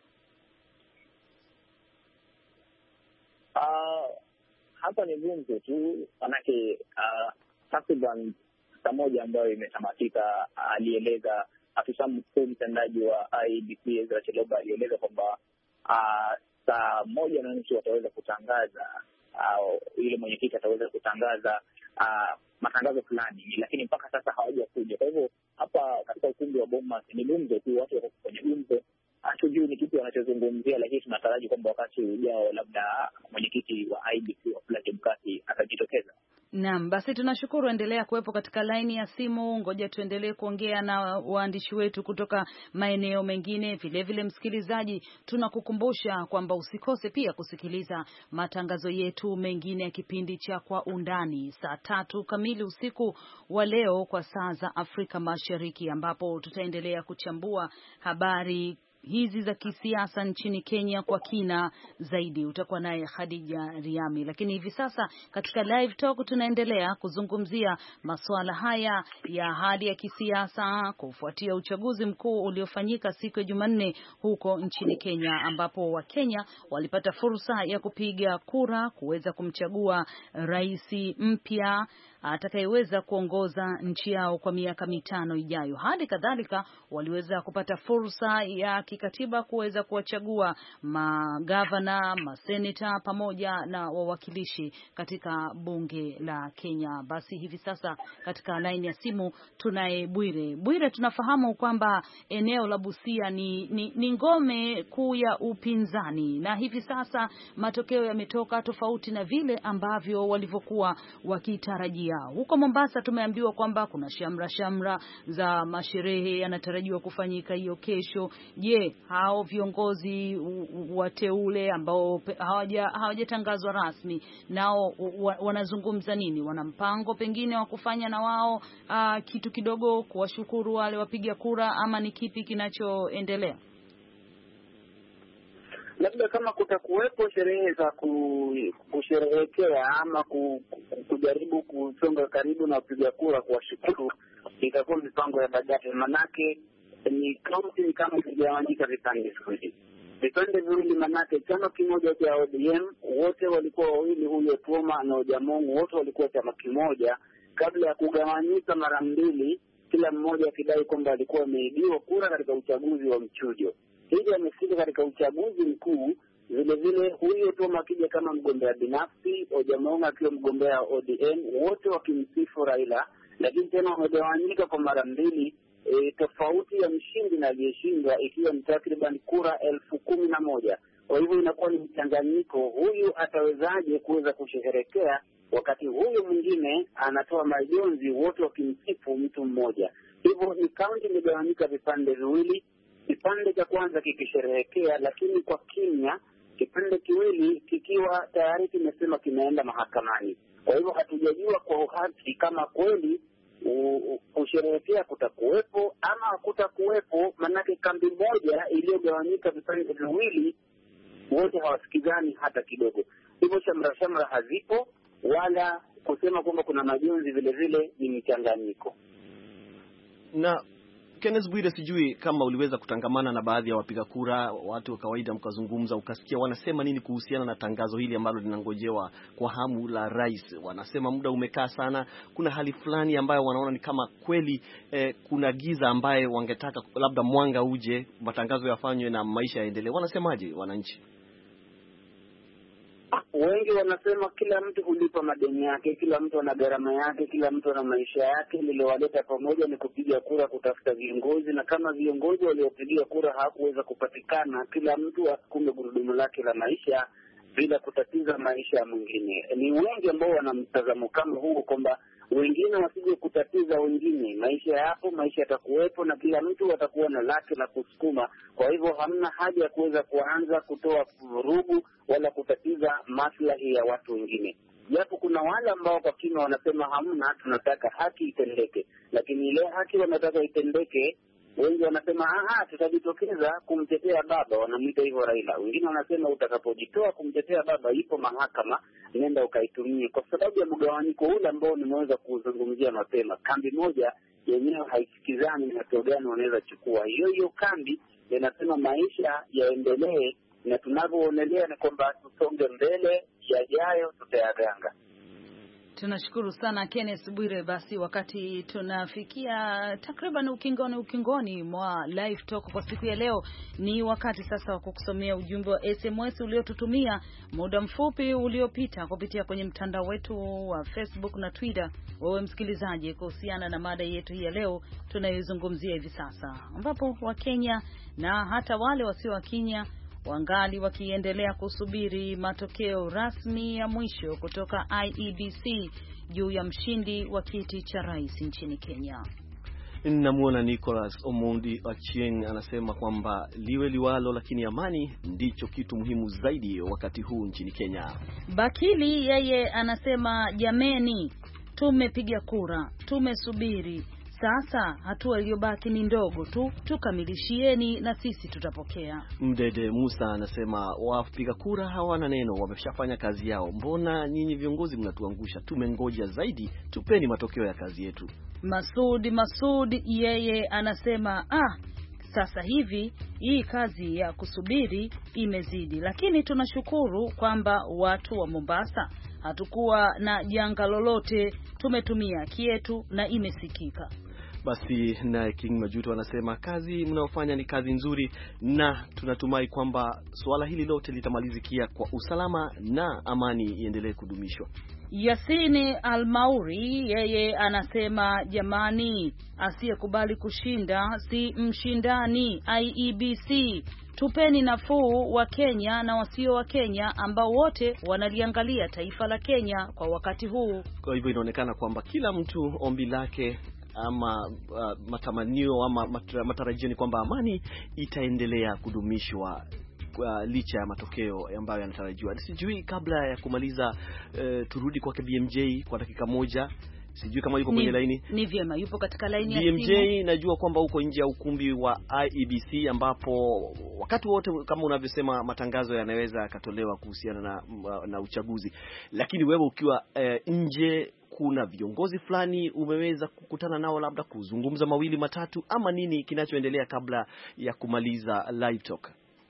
Speaker 5: Uh, hapa ni gumzo tu, manake uh, takriban saa moja ambayo imetamatika, alieleza afisa mkuu mtendaji wa I E B C Ezra Chiloba alieleza kwamba uh, saa moja na nusu wataweza kutangaza au ile mwenyekiti ataweza kutangaza uh, matangazo fulani, lakini mpaka sasa hawajakuja. Kwa hivyo hapa katika ukumbi wa Bomas ni gumzo tu, watu wako kwenye gumzo, hatujui ni kitu wanachozungumzia, lakini tunataraji kwamba wakati ujao labda mwenyekiti wa I E B C wa Wafula Chebukati atajitokeza.
Speaker 1: Naam, basi tunashukuru, endelea kuwepo katika laini ya simu. Ngoja tuendelee kuongea na waandishi wetu kutoka maeneo mengine. Vile vile, msikilizaji, tunakukumbusha kwamba usikose pia kusikiliza matangazo yetu mengine ya kipindi cha Kwa Undani saa tatu kamili usiku wa leo kwa saa za Afrika Mashariki, ambapo tutaendelea kuchambua habari hizi za kisiasa nchini Kenya kwa kina zaidi. Utakuwa naye Khadija Riami. Lakini hivi sasa katika live talk tunaendelea kuzungumzia masuala haya ya hali ya kisiasa kufuatia uchaguzi mkuu uliofanyika siku ya Jumanne huko nchini Kenya, ambapo Wakenya walipata fursa ya kupiga kura kuweza kumchagua rais mpya atakayeweza kuongoza nchi yao kwa miaka mitano ijayo. Hadi kadhalika waliweza kupata fursa ya kikatiba kuweza kuwachagua magavana, maseneta pamoja na wawakilishi katika bunge la Kenya. Basi hivi sasa katika line ya simu tunaye Bwire. Bwire, tunafahamu kwamba eneo la Busia ni, ni, ni ngome kuu ya upinzani, na hivi sasa matokeo yametoka tofauti na vile ambavyo walivyokuwa wakitarajia. Huko Mombasa tumeambiwa kwamba kuna shamra shamra za masherehe yanatarajiwa kufanyika hiyo kesho. Je, hao viongozi wateule ambao hawaja hawajatangazwa rasmi nao wanazungumza nini? Wana mpango pengine wa kufanya na wao uh, kitu kidogo kuwashukuru wale wapiga kura, ama ni kipi kinachoendelea?
Speaker 7: Labda kama kutakuwepo sherehe za kusherehekea ama kujaribu kusonga karibu na wapiga kura kuwashukuru, itakuwa mipango ya baadaye. Manake ni kaunti ni kama zigawanyika vipande viwili, vipande viwili. Manake chama kimoja cha O D M wote walikuwa wawili, huyo Tuoma na Ojamongo, wote walikuwa chama kimoja kabla ya kugawanyika mara mbili, kila mmoja akidai kwamba alikuwa ameibiwa kura katika uchaguzi wa mchujo. Hili amefika katika uchaguzi mkuu. Vile vile huyo Tuoma akija kama mgombea binafsi, Ojamongo akiwa mgombea O D M, wote wakimsifu Raila, lakini tena wamegawanyika kwa mara mbili. E, tofauti ya mshindi na aliyeshindwa ikiwa ni takriban kura elfu kumi na moja. Kwa hivyo inakuwa ni mchanganyiko. Huyu atawezaje kuweza kusherehekea wakati huyu mwingine anatoa majonzi, wote wakimsifu mtu mmoja? Hivyo ni kaunti imegawanyika vipande viwili, kipande cha kwanza kikisherehekea lakini kwa kimya, kipande kiwili kikiwa tayari kimesema kimeenda mahakamani. Kwa hivyo hatujajua kwa uhakika kama kweli kusherehekea kutakuwepo ama hakutakuwepo, manake kambi moja iliyogawanyika vipande viwili, wote hawasikizani hata kidogo. Hivyo shamra shamra hazipo, wala kusema kwamba kuna majonzi vile vile ni mchanganyiko.
Speaker 2: Na Kenneth Bwire, sijui kama uliweza kutangamana na baadhi ya wapiga kura, watu wa kawaida, mkazungumza ukasikia wanasema nini kuhusiana na tangazo hili ambalo linangojewa kwa hamu la rais? Wanasema muda umekaa sana, kuna hali fulani ambayo wanaona ni kama kweli eh, kuna giza ambaye wangetaka labda mwanga uje, matangazo yafanywe na maisha yaendelee. Wanasemaje wananchi?
Speaker 7: Wengi wanasema kila mtu hulipa madeni yake, kila mtu ana gharama yake, kila mtu ana maisha yake. Lililowaleta pamoja ni kupiga kura, kutafuta viongozi, na kama viongozi waliopigia kura hawakuweza kupatikana, kila mtu asukume gurudumu lake la maisha bila kutatiza maisha ya mwingine. Ni wengi ambao wana mtazamo kama huo, kwamba wengine wasije kutatiza wengine. Maisha yapo, maisha yatakuwepo, na kila mtu atakuwa na lake la kusukuma. Kwa hivyo hamna haja ya kuweza kuanza kutoa vurugu wala kutatiza maslahi ya watu wengine. Japo kuna wale ambao kwa kina wanasema hamna, tunataka haki itendeke, lakini ile haki wanataka itendeke, wengi wanasema aha, tutajitokeza kumtetea baba, wanamwita hivyo Raila. Wengine wanasema utakapojitoa kumtetea baba, ipo mahakama, nenda ukaitumie, kwa sababu ya mgawanyiko ule ambao nimeweza kuzungumzia mapema. Kambi moja yenyewe haisikizani ni hatua gani wanaweza chukua. Hiyo hiyo kambi inasema maisha yaendelee, na tunavyoonelea ni kwamba tusonge mbele, yajayo tutayaganga.
Speaker 1: Tunashukuru sana Kenneth Bwire. Basi wakati tunafikia takriban ukingoni ukingoni mwa live talk kwa siku ya leo, ni wakati sasa wa kukusomea ujumbe wa S M S uliotutumia muda mfupi uliopita kupitia kwenye mtandao wetu wa Facebook na Twitter, wewe msikilizaji, kuhusiana na mada yetu hii ya leo tunayozungumzia hivi sasa, ambapo Wakenya na hata wale wasio wa Kenya wangali wakiendelea kusubiri matokeo rasmi ya mwisho kutoka I E B C juu ya mshindi wa kiti cha rais nchini Kenya.
Speaker 2: Namuona Nicholas Omondi Achieng anasema kwamba liwe liwalo, lakini amani ndicho kitu muhimu zaidi wakati huu nchini Kenya.
Speaker 1: Bakili yeye anasema jameni, tumepiga kura, tumesubiri. Sasa hatua iliyobaki ni ndogo tu, tukamilishieni na sisi tutapokea.
Speaker 2: Mdede Musa anasema wapiga kura hawana neno, wameshafanya kazi yao. Mbona nyinyi viongozi mnatuangusha? Tumengoja zaidi, tupeni matokeo ya kazi yetu.
Speaker 1: Masudi Masudi yeye anasema ah, sasa hivi hii kazi ya kusubiri imezidi, lakini tunashukuru kwamba watu wa Mombasa hatukuwa na janga lolote, tumetumia haki yetu na imesikika.
Speaker 2: Basi na King Majuto anasema kazi mnaofanya ni kazi nzuri, na tunatumai kwamba swala hili lote litamalizikia kwa usalama na amani iendelee kudumishwa.
Speaker 1: Yasini Almauri yeye anasema jamani, asiyekubali kushinda si mshindani. I E B C, tupeni nafuu wa Kenya na wasio wa Kenya ambao wote wanaliangalia taifa la Kenya kwa wakati huu.
Speaker 2: Kwa hivyo inaonekana kwamba kila mtu ombi lake ama uh, matamanio ama matarajio ni kwamba amani itaendelea kudumishwa uh, licha ya matokeo ambayo yanatarajiwa. Sijui kabla ya kumaliza uh, turudi kwake B M J kwa dakika moja. Sijui kama yuko kwenye laini.
Speaker 1: Ni vyema yupo katika laini ya
Speaker 2: simu. B M J najua kwamba uko nje ya ukumbi wa I E B C, ambapo wakati wote kama unavyosema matangazo yanaweza yakatolewa kuhusiana na, na uchaguzi. Lakini wewe ukiwa uh, nje, kuna viongozi fulani umeweza kukutana nao, labda kuzungumza mawili matatu, ama nini kinachoendelea kabla ya kumaliza live talk?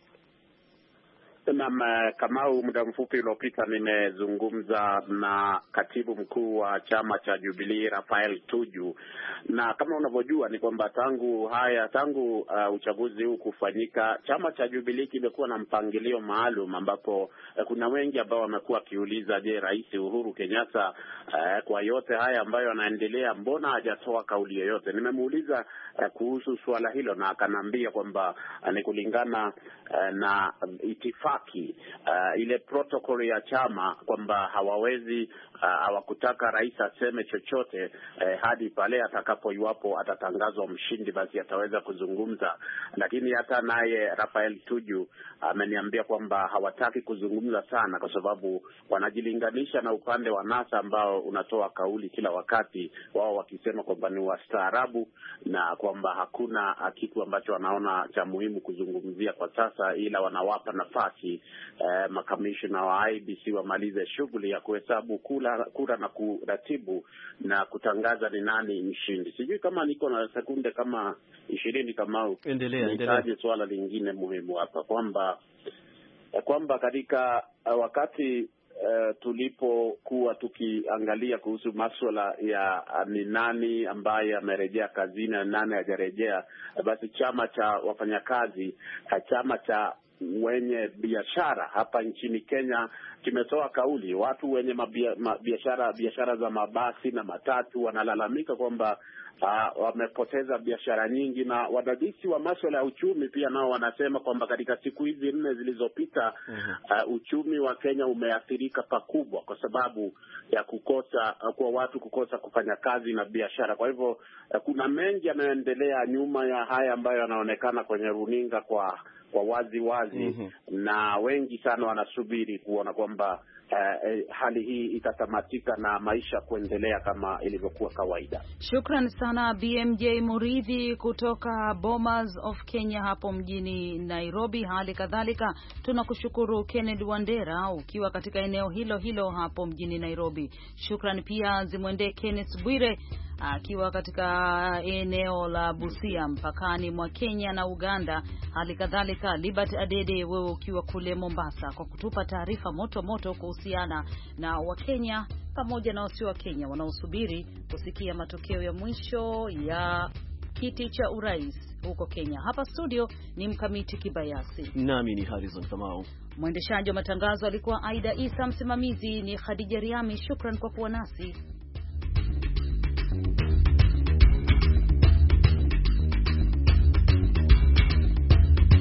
Speaker 4: Naam, Kamau, muda mfupi uliopita nimezungumza na katibu mkuu wa chama cha Jubilee Raphael Tuju, na kama unavyojua ni kwamba tangu haya tangu uh, uchaguzi huu kufanyika, chama cha Jubilee kimekuwa na mpangilio maalum ambapo uh, kuna wengi ambao wamekuwa kiuliza, je, Rais Uhuru Kenyatta uh, kwa yote haya ambayo yanaendelea, mbona hajatoa kauli yoyote? Nimemuuliza uh, kuhusu swala hilo, na akanambia kwamba uh, ni kulingana uh, na itifa Uh, ile protocol ya chama kwamba hawawezi uh, hawakutaka rais aseme chochote uh, hadi pale atakapo iwapo atatangazwa mshindi, basi ataweza kuzungumza. Lakini hata naye Raphael Tuju ameniambia uh, kwamba hawataki kuzungumza sana kwa sababu wanajilinganisha na upande wa NASA ambao unatoa kauli kila wakati, wao wakisema kwamba ni wastaarabu na kwamba hakuna kitu ambacho wanaona cha muhimu kuzungumzia kwa sasa, ila wanawapa nafasi Eh, makamishna wa I E B C wamalize shughuli ya kuhesabu kura, kura na kuratibu na kutangaza ni nani mshindi. Sijui kama niko na sekunde kama ishirini kama
Speaker 2: endelea endelea.
Speaker 4: Swala lingine muhimu hapa kwamba kwamba katika uh, wakati Uh, tulipokuwa tukiangalia kuhusu masuala ya uh, ni nani ambaye amerejea kazini na nani hajarejea, uh, basi chama cha wafanyakazi, uh, chama cha wenye biashara hapa nchini Kenya kimetoa kauli. Watu wenye biashara biashara za mabasi na matatu wanalalamika kwamba uh, wamepoteza biashara nyingi, na wadadisi wa masuala ya uchumi pia nao wanasema kwamba katika siku hizi nne zilizopita uh, uchumi wa Kenya umeathirika pakubwa kwa sababu ya kukosa uh, kwa watu kukosa kufanya kazi na biashara. Kwa hivyo uh, kuna mengi yanayoendelea nyuma ya haya ambayo yanaonekana kwenye runinga kwa kwa wazi wazi, mm-hmm. na wengi sana wanasubiri kuona kwamba Uh, hali hii itatamatika na maisha kuendelea kama ilivyokuwa kawaida.
Speaker 1: Shukran sana B M J Muridhi kutoka Bomas of Kenya hapo mjini Nairobi. Hali kadhalika tunakushukuru Kennedy Wandera ukiwa katika eneo hilo hilo hapo mjini Nairobi. Shukran pia zimwendee Kenneth Bwire akiwa katika eneo la Busia mpakani mwa Kenya na Uganda. Hali kadhalika Libert Adede, wewe ukiwa kule Mombasa, kwa kutupa taarifa moto moto kuhusiana na Wakenya pamoja na wasio wa Kenya wanaosubiri kusikia matokeo ya mwisho ya kiti cha urais huko Kenya. Hapa studio ni Mkamiti Kibayasi,
Speaker 2: nami ni Harrison Kamau.
Speaker 1: Mwendeshaji wa matangazo alikuwa Aida Isa, msimamizi ni Khadija Riami. Shukran kwa kuwa nasi.